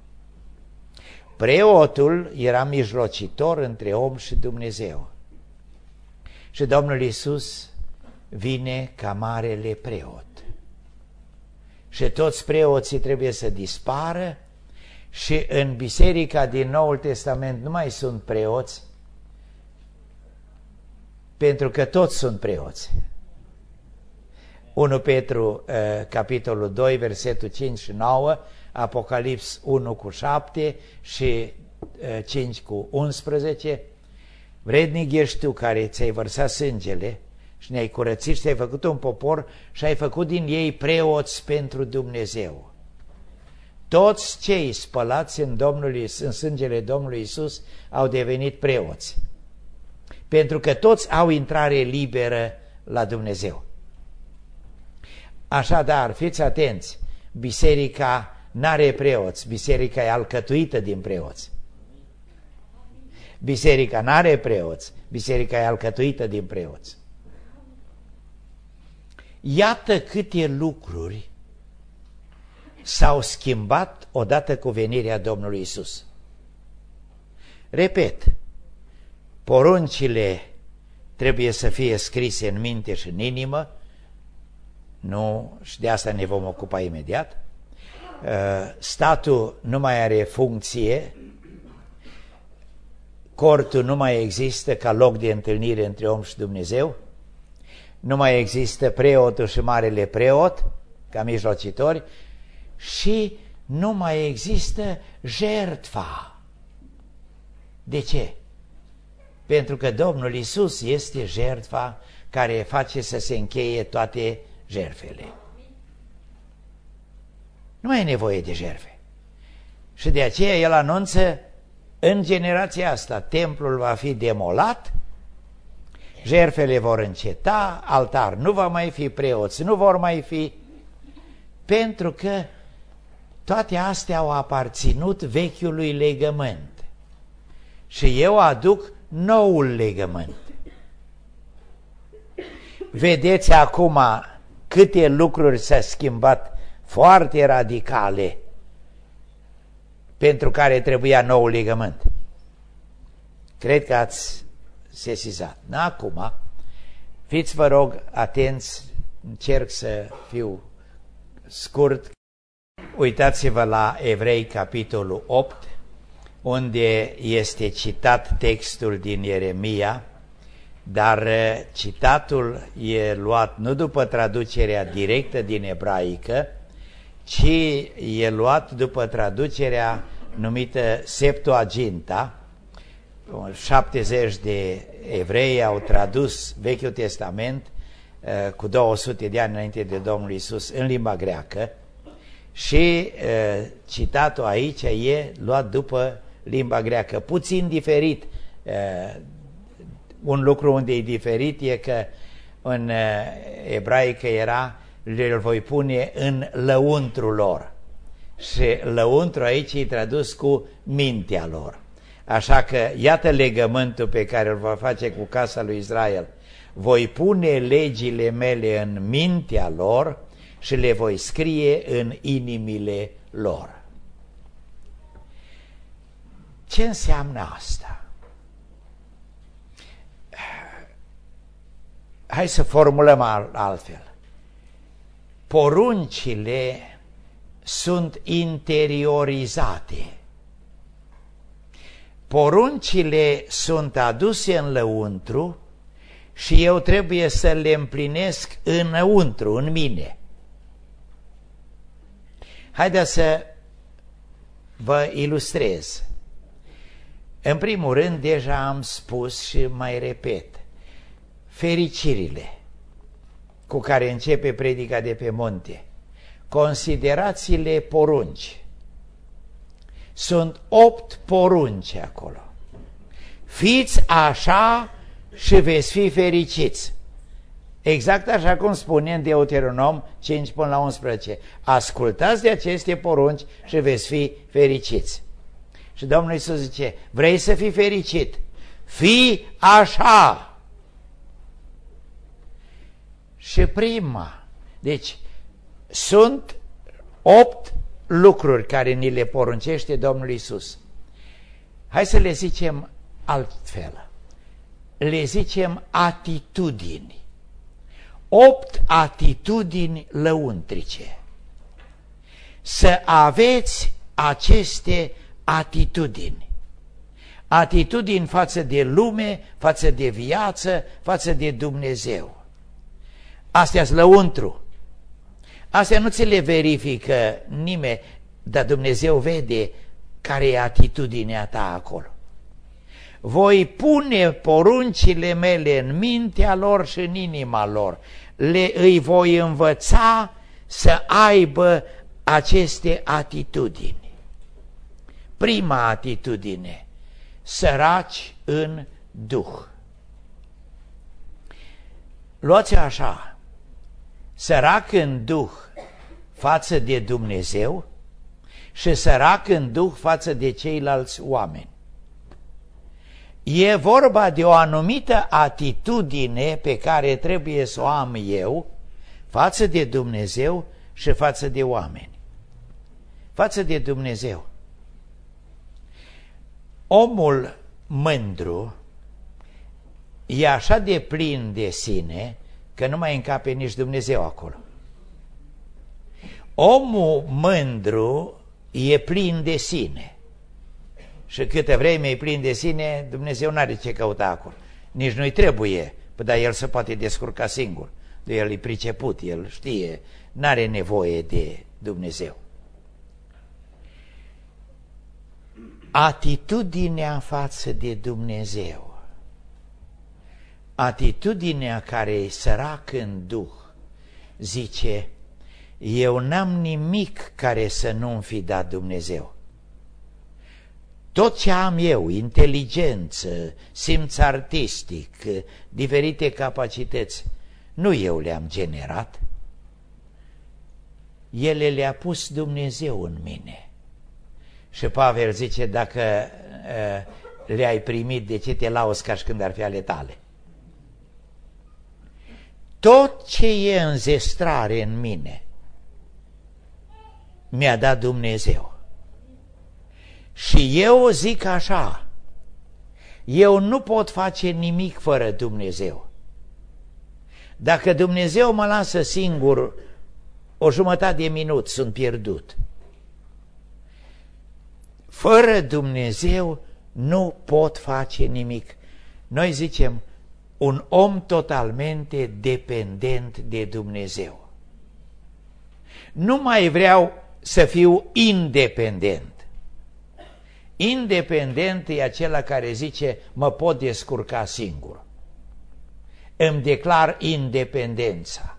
Preotul era mijlocitor între om și Dumnezeu. Și Domnul Iisus vine ca marele preot. Și toți preoții trebuie să dispară și în biserica din Noul Testament nu mai sunt preoți, pentru că toți sunt preoți. unu Petru, capitolul doi, versetul cinci și nouă, Apocalips unu cu șapte și cinci cu unsprezece. Vrednic ești tu care ți-ai vărsat sângele și ne-ai curățit și te-ai făcut un popor și ai făcut din ei preoți pentru Dumnezeu. Toți cei spălați în, Domnul, în sângele Domnului Iisus au devenit preoți, pentru că toți au intrare liberă la Dumnezeu. Așadar, fiți atenți, biserica n-are preoți, biserica e alcătuită din preoți. Biserica n-are preoți, biserica e alcătuită din preoți. Iată câte lucruri s-au schimbat odată cu venirea Domnului Iisus. Repet, poruncile trebuie să fie scrise în minte și în inimă, nu, și de asta ne vom ocupa imediat. Statul nu mai are funcție, cortul nu mai există ca loc de întâlnire între om și Dumnezeu, nu mai există preotul și marele preot ca mijlocitori și nu mai există jertfa. De ce? Pentru că Domnul Iisus este jertfa care face să se încheie toate jertfele. Nu mai e nevoie de jertfe. Și de aceea El anunță, în generația asta templul va fi demolat, jertfele vor înceta, altar nu va mai fi, preoți nu vor mai fi, pentru că toate astea au aparținut vechiului legământ. Și eu aduc noul legământ. Vedeți acum câte lucruri s-au schimbat foarte radicale pentru care trebuia noul legământ. Cred că ați sesizat. Acum, fiți vă rog atenți, încerc să fiu scurt. Uitați-vă la Evrei, capitolul opt, unde este citat textul din Ieremia, dar citatul e luat nu după traducerea directă din ebraică, ci e luat după traducerea numită Septuaginta. șaptezeci de evrei au tradus Vechiul Testament cu două sute de ani înainte de Domnul Iisus în limba greacă și citatul aici e luat după limba greacă, puțin diferit. Un lucru unde e diferit e că în ebraică era: le voi pune în lăuntru lor, și lăuntru aici e tradus cu mintea lor. Așa că iată legământul pe care îl va face cu casa lui Israel: voi pune legile mele în mintea lor și le voi scrie în inimile lor. Ce înseamnă asta? Hai să formulăm altfel. Poruncile sunt interiorizate. Poruncile sunt aduse în lăuntru și eu trebuie să le împlinesc înăuntru, în mine. Haideți să vă ilustrez. În primul rând, deja am spus și mai repet, fericirile cu care începe predica de pe munte, considerați-le porunci. Sunt opt porunci acolo. Fiți așa și veți fi fericiți. Exact așa cum spune în Deuteronom cinci până la unsprezece. Ascultați de aceste porunci și veți fi fericiți. Și Domnul Iisus zice: vrei să fii fericit? Fii așa. Și prima, deci sunt opt lucruri care ni le poruncește Domnul Iisus. Hai să le zicem altfel. Le zicem atitudini. Opt atitudini lăuntrice. Să aveți aceste atitudini. Atitudini față de lume, față de viață, față de Dumnezeu. Astea-s lăuntru. Astea nu ți le verifică nimeni, dar Dumnezeu vede care e atitudinea ta acolo. Voi pune poruncile mele în mintea lor și în inima lor. Le îi voi învăța să aibă aceste atitudini. Prima atitudine: săraci în Duh. Luați așa: sărac în Duh față de Dumnezeu și sărac în Duh față de ceilalți oameni. E vorba de o anumită atitudine pe care trebuie să o am eu față de Dumnezeu și față de oameni. Față de Dumnezeu. Omul mândru e așa de plin de sine că nu mai încape nici Dumnezeu acolo. Omul mândru e plin de sine. Și câtă vreme e plin de sine, Dumnezeu n-are ce căuta acolo. Nici nu-i trebuie, Păi, dar el se poate descurca singur, de el e priceput, el știe, n-are nevoie de Dumnezeu. Atitudinea față de Dumnezeu, atitudinea care e sărac în duh, zice, eu n-am nimic care să nu-mi fi dat Dumnezeu. Tot ce am eu, inteligență, simț artistic, diferite capacități, nu eu le-am generat, ele le-a pus Dumnezeu în mine. Și Pavel zice, dacă uh, le-ai primit, de ce te lauzi ca și când ar fi ale tale? Tot ce e înzestrare în mine mi-a dat Dumnezeu. Și eu zic așa, eu nu pot face nimic fără Dumnezeu. Dacă Dumnezeu mă lasă singur o jumătate de minut, sunt pierdut. Fără Dumnezeu nu pot face nimic. Noi zicem, un om totalmente dependent de Dumnezeu. Nu mai vreau să fiu independent. Independent e acela care zice, mă pot descurca singur. Îmi declar independența.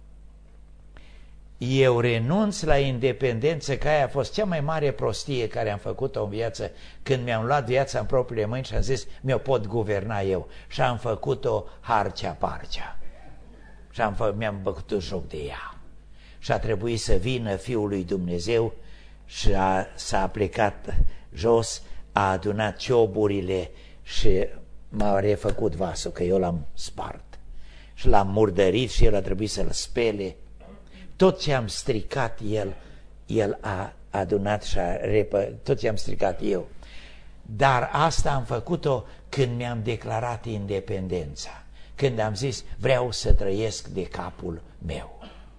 Eu renunț la independență, că aia a fost cea mai mare prostie care am făcut-o în viață, când mi-am luat viața în propriile mâini și am zis, mi-o pot guverna eu. Și am făcut-o harcea-parcea. Și am mi-am băcut joc de ea. Și a trebuit să vină Fiul lui Dumnezeu și a, s-a plecat jos, a adunat cioburile și m-a refăcut vasul, că eu l-am spart. Și l-am murdărit și el a trebuit să-l spele. Tot ce am stricat el, el a adunat și a repă, tot ce am stricat eu. Dar asta am făcut-o când mi-am declarat independența, când am zis, vreau să trăiesc de capul meu.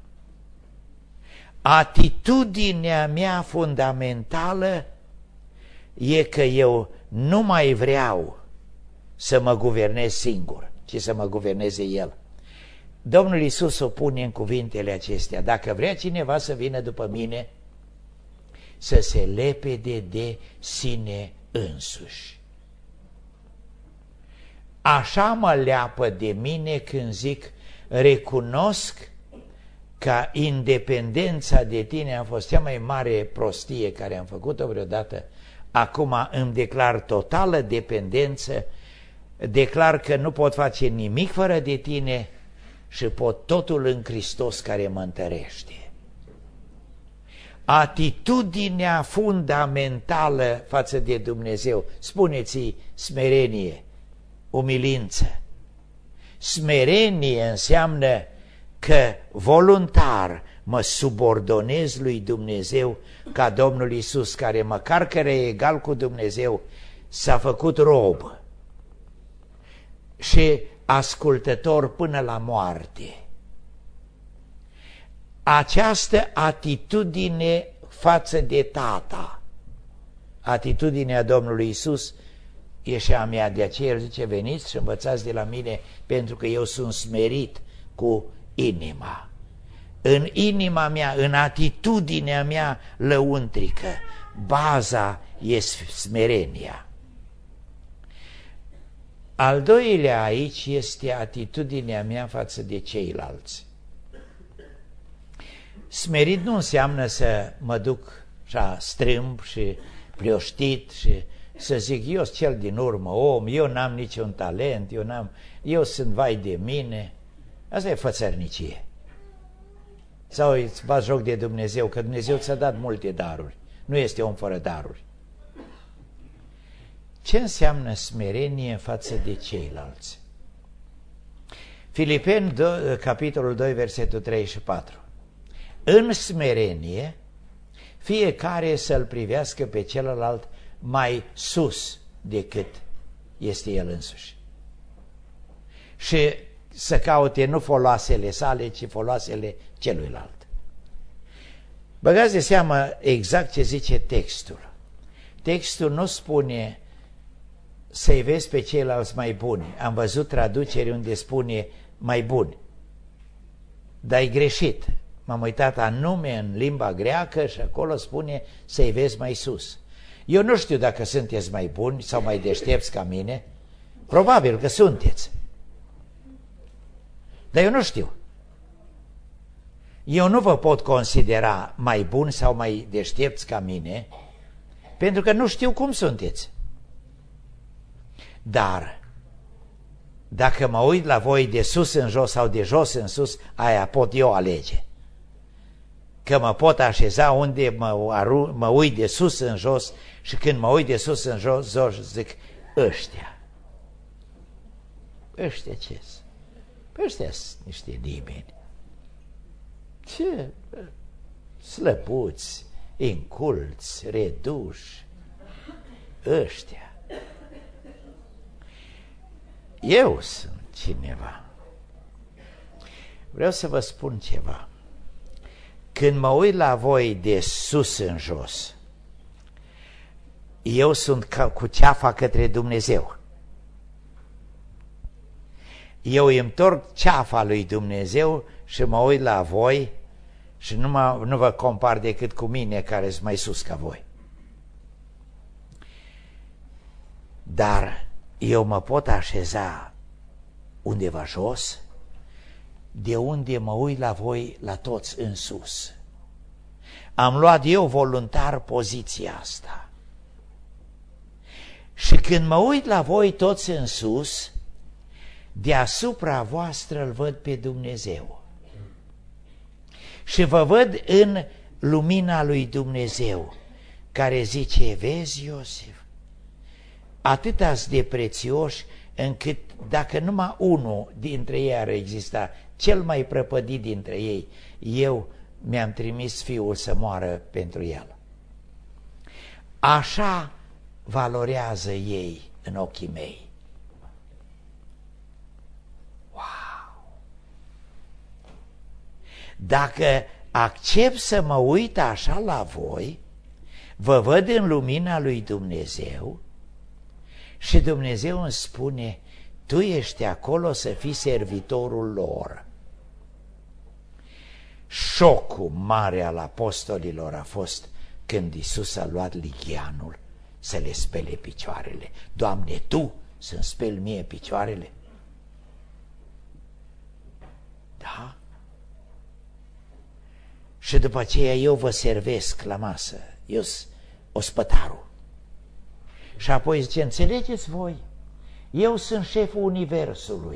Atitudinea mea fundamentală e că eu nu mai vreau să mă guvernez singur, ci să mă guverneze El. Domnul Iisus o pune în cuvintele acestea, dacă vrea cineva să vină după mine, să se lepede de sine însuși. Așa mă leapă de mine când zic, recunosc că independența de tine a fost cea mai mare prostie care am făcut-o vreodată. Acum îmi declar totală dependență, declar că nu pot face nimic fără de tine și pot totul în Hristos care mă întărește. Atitudinea fundamentală față de Dumnezeu, spuneți smerenie, umilință. Smerenie înseamnă că voluntar mă subordonez lui Dumnezeu, ca Domnul Iisus, care măcar că e egal cu Dumnezeu, s-a făcut rob și ascultător până la moarte. Această atitudine față de Tata, atitudinea Domnului Iisus, e și a mea. De aceea El zice, veniți și învățați de la mine, pentru că eu sunt smerit cu inima. În inima mea, în atitudinea mea lăuntrică, baza e smerenia. Al doilea aici este atitudinea mea față de ceilalți. Smerit nu înseamnă să mă duc așa strâmb și plioștit și să zic, eu sunt cel din urmă om, eu n-am niciun talent, eu, n-am, eu sunt vai de mine. Asta e fățărnicie. Sau îți bați joc de Dumnezeu, că Dumnezeu ți-a dat multe daruri. Nu este om fără daruri. Ce înseamnă smerenie față de ceilalți? Filipeni, capitolul doi, versetul treizeci și patru. În smerenie, fiecare să-l privească pe celălalt mai sus decât este el însuși. Și să caute nu foloasele sale, ci foloasele celuilalt. Băgați de seamă exact ce zice textul. Textul nu spune să-i vezi pe ceilalți mai buni. Am văzut traduceri unde spune mai buni. Dar e greșit. M-am uitat anume în limba greacă și acolo spune să-i vezi mai sus. Eu nu știu dacă sunteți mai buni sau mai deștepți ca mine. Probabil că sunteți. Dar eu nu știu. Eu nu vă pot considera mai buni sau mai deștepți ca mine, pentru că nu știu cum sunteți. Dar dacă mă uit la voi de sus în jos sau de jos în sus, aia pot eu alege. Că mă pot așeza unde mă, aru, mă uit de sus în jos și când mă uit de sus în jos, jos zic, ăștia. Ăștia ce-s? Ăștia-s niște nimeni. Ce? Slăbuți, inculți, reduși. Ăștia. Eu sunt cineva. Vreau să vă spun ceva. Când mă uit la voi de sus în jos, eu sunt ca cu ceafa către Dumnezeu. Eu îi întorc ceafa lui Dumnezeu și mă uit la voi și nu, mă, nu vă compar decât cu mine care sunt mai sus ca voi. Dar eu mă pot așeza undeva jos, de unde mă uit la voi, la toți în sus. Am luat eu voluntar poziția asta. Și când mă uit la voi toți în sus, deasupra voastră îl văd pe Dumnezeu. Și vă văd în lumina lui Dumnezeu, care zice, vezi, Iosif, atât-ați de prețioși încât dacă numai unul dintre ei ar exista, cel mai prăpădit dintre ei, eu mi-am trimis fiul să moară pentru el. Așa valorează ei în ochii mei. Wow! Dacă accept să mă uit așa la voi, vă văd în lumina lui Dumnezeu și Dumnezeu îmi spune, tu ești acolo să fii servitorul lor. Șocul mare al apostolilor a fost când Iisus a luat ligheanul să le spele picioarele. Doamne, Tu să-mi speli mie picioarele? Da? Și după aceea eu vă servesc la masă, eu sunt ospătarul. Și apoi zice, înțelegeți voi, eu sunt șeful universului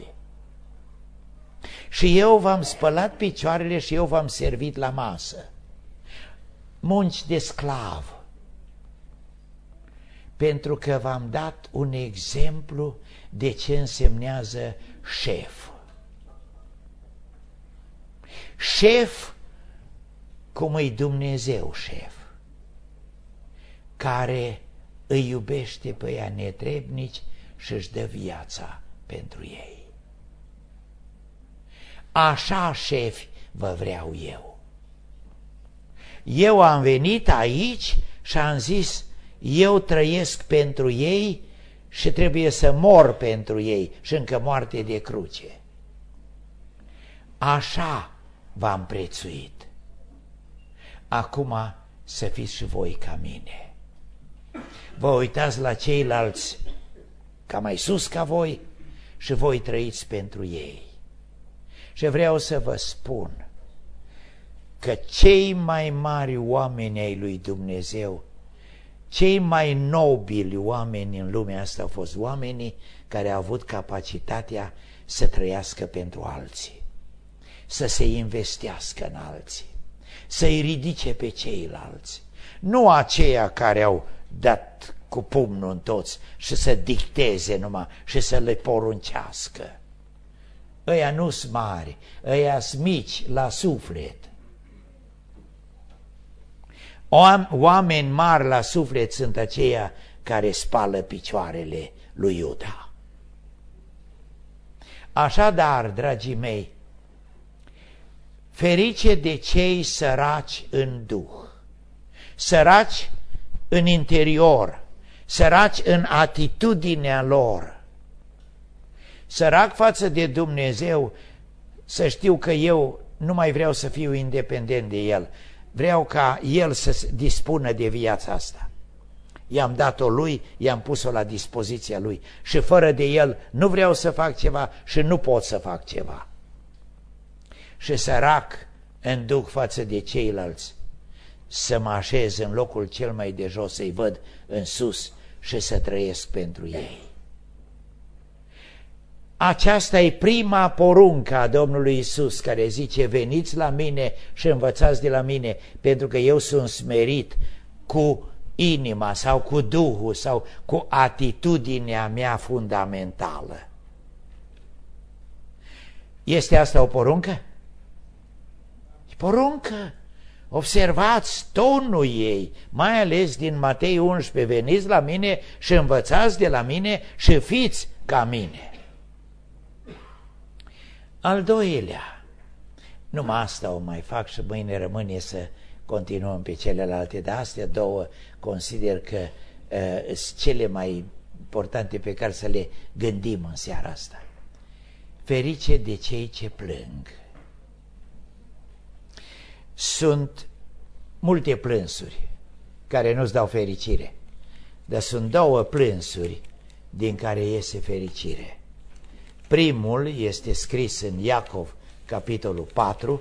și eu v-am spălat picioarele și eu v-am servit la masă. Munci de sclav, pentru că v-am dat un exemplu de ce însemnează șef. Șef, cum îi Dumnezeu șef, care îi iubește pe ea netrebnici și își dă viața pentru ei. Așa, șefi, vă vreau eu. Eu am venit aici și am zis, eu trăiesc pentru ei și trebuie să mor pentru ei și încă moarte de cruce. Așa v-am prețuit. Acum să fiți și voi ca mine. Vă uitați la ceilalți ca mai sus ca voi și voi trăiți pentru ei. Și vreau să vă spun că cei mai mari oameni ai lui Dumnezeu, cei mai nobili oameni în lumea asta au fost oamenii care au avut capacitatea să trăiască pentru alții, să se investească în alții, să-i ridice pe ceilalți. Nu aceia care au dat cu pumnul în toți și să dicteze numai și să le poruncească. Ăia nu-s mari, ăia-s mici la suflet. Oameni mari la suflet sunt aceia care spală picioarele lui Iuda. Așadar, dragii mei, ferice de cei săraci în duh, săraci în interior, săraci în atitudinea lor, sărac față de Dumnezeu, să știu că eu nu mai vreau să fiu independent de El, vreau ca El să dispună de viața asta. I-am dat-o Lui, i-am pus-o la dispoziția Lui și fără de El nu vreau să fac ceva și nu pot să fac ceva. Și sărac în duc față de ceilalți, să mă așez în locul cel mai de jos, să-i văd în sus și să trăiesc pentru ei. Aceasta e prima poruncă a Domnului Iisus, care zice: veniți la mine și învățați de la mine, pentru că eu sunt smerit cu inima sau cu Duhul sau cu atitudinea mea fundamentală. Este asta o poruncă? E poruncă. Observați tonul ei, mai ales din Matei unsprezece, veniți la mine și învățați de la mine și fiți ca mine. Al doilea, numai asta o mai fac și mâine rămâne să continuăm pe celelalte, dar astea două consider că uh, sunt cele mai importante pe care să le gândim în seara asta. Ferice de cei ce plâng. Sunt multe plânsuri care nu-ți dau fericire, dar sunt două plânsuri din care iese fericire. Primul este scris în Iacov, capitolul patru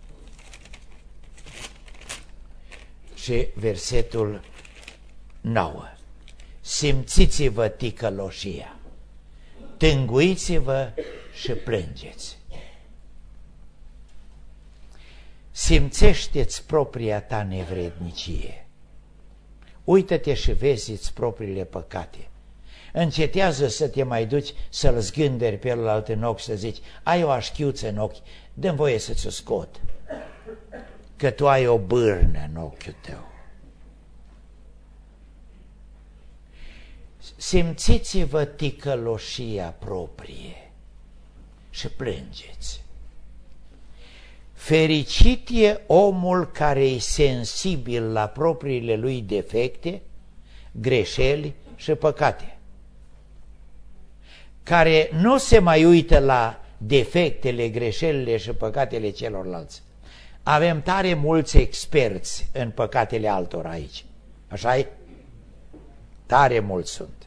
și versetul nouă. Simțiți-vă ticăloșia, tânguiți-vă și plângeți. Simțește-ți propria ta nevrednicie. Uită-te și vezi-ți propriile păcate. Încetează să te mai duci să-l zgânderi pe celălalt în ochi, să zici: ai o așchiuță în ochi, dă-mi voie să ți-o scot, că tu ai o bârnă în ochiul tău. Simțiți-vă ticăloșia proprie și plângeți. Fericit e omul care e sensibil la propriile lui defecte, greșeli și păcate, care nu se mai uită la defectele, greșelile și păcatele celorlalți. Avem tare mulți experți în păcatele altora aici, așa-i? Tare mulți sunt.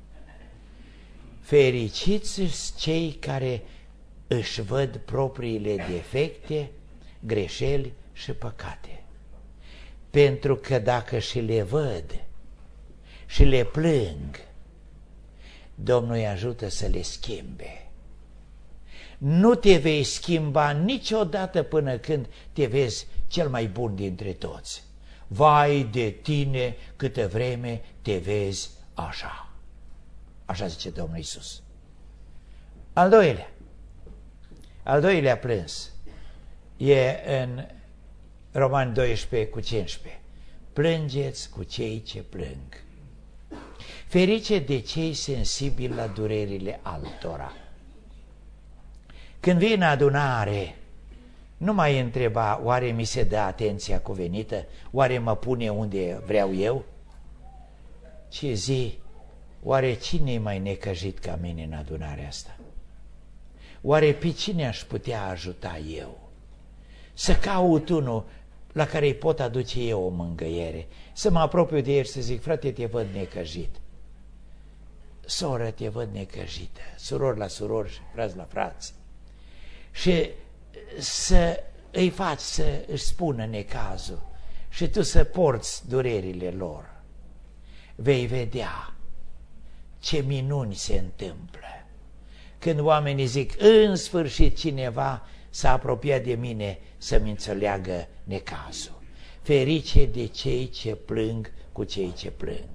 Fericiți cei care își văd propriile defecte, greșeli și păcate, pentru că dacă și le văd și le plâng, Domnul îi ajută să le schimbe. Nu te vei schimba niciodată până când te vezi cel mai bun dintre toți. Vai de tine câtă vreme te vezi așa. Așa zice Domnul Iisus. Al doilea, al doilea plâns e în Romani doisprezece cu cincisprezece. Plângeți cu cei ce plâng. Ferice de cei sensibili la durerile altora. Când vii în adunare, nu mai întreba: oare mi se dă atenția cuvenită? Oare mă pune unde vreau eu? Ci zi: oare cine e mai necăjit ca mine în adunarea asta? Oare pe cine aș putea ajuta eu? Să caut unul la care îi pot aduce eu o mângâiere, să mă apropiu de el și să zic: frate, te văd necăjit, soră, te văd necăjită, surori la surori și frați la frați, și să îi faci să își spună necazul și tu să porți durerile lor. Vei vedea ce minuni se întâmplă când oamenii zic: în sfârșit cineva s-a apropiat de mine să-mi înțeleagă necazul. Ferice de cei ce plâng cu cei ce plâng.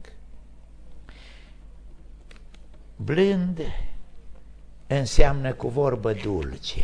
Blând înseamnă cu vorbă dulce.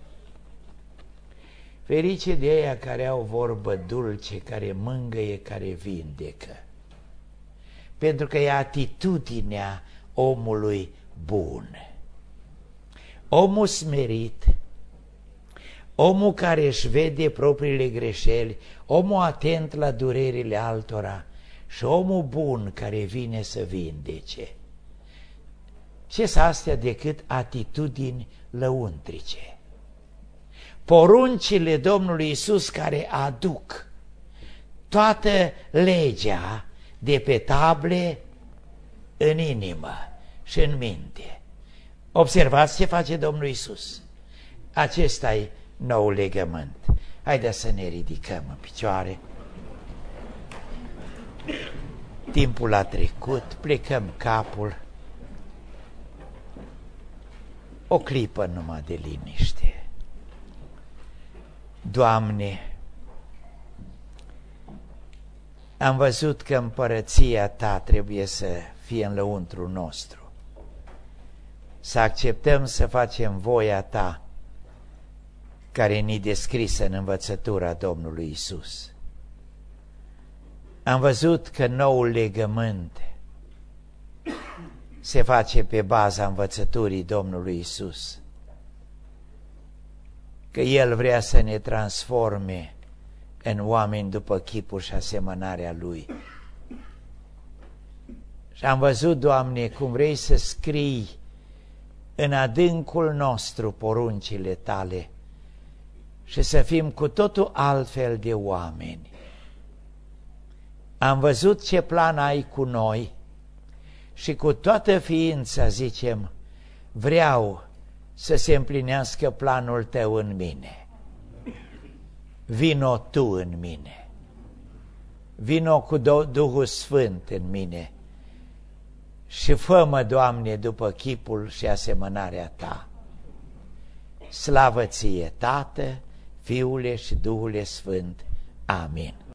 Ferice de aia care au vorbă dulce, care mângâie, care vindecă. Pentru că e atitudinea omului bun. Omul smerit, omul care își vede propriile greșeli, omul atent la durerile altora și omul bun care vine să vindece. Ce-s astea decât atitudini lăuntrice? Poruncile Domnului Iisus care aduc toată legea de pe table în inimă și în minte. Observați ce face Domnul Iisus. Acesta e noul legământ. Haideți să ne ridicăm în picioare. Timpul a trecut, plecăm capul. O clipă numai de liniște. Doamne, am văzut că împărăția Ta trebuie să fie în lăuntrul nostru. Să acceptăm să facem voia Ta, care ni descrisă în învățătura Domnului Iisus. Am văzut că noul legământ se face pe baza învățăturii Domnului Iisus, că El vrea să ne transforme în oameni după chipul și asemănarea Lui. Și am văzut, Doamne, cum vrei să scrii în adâncul nostru poruncile Tale și să fim cu totul altfel de oameni. Am văzut ce plan ai cu noi și cu toată ființa zicem, vreau să se împlinească planul Tău în mine. Vino Tu în mine, vino cu Duhul Sfânt în mine și fă-mă, Doamne, după chipul și asemănarea Ta. Slavă Ție, Tată, Fiule și Duhule Sfânt. Amin.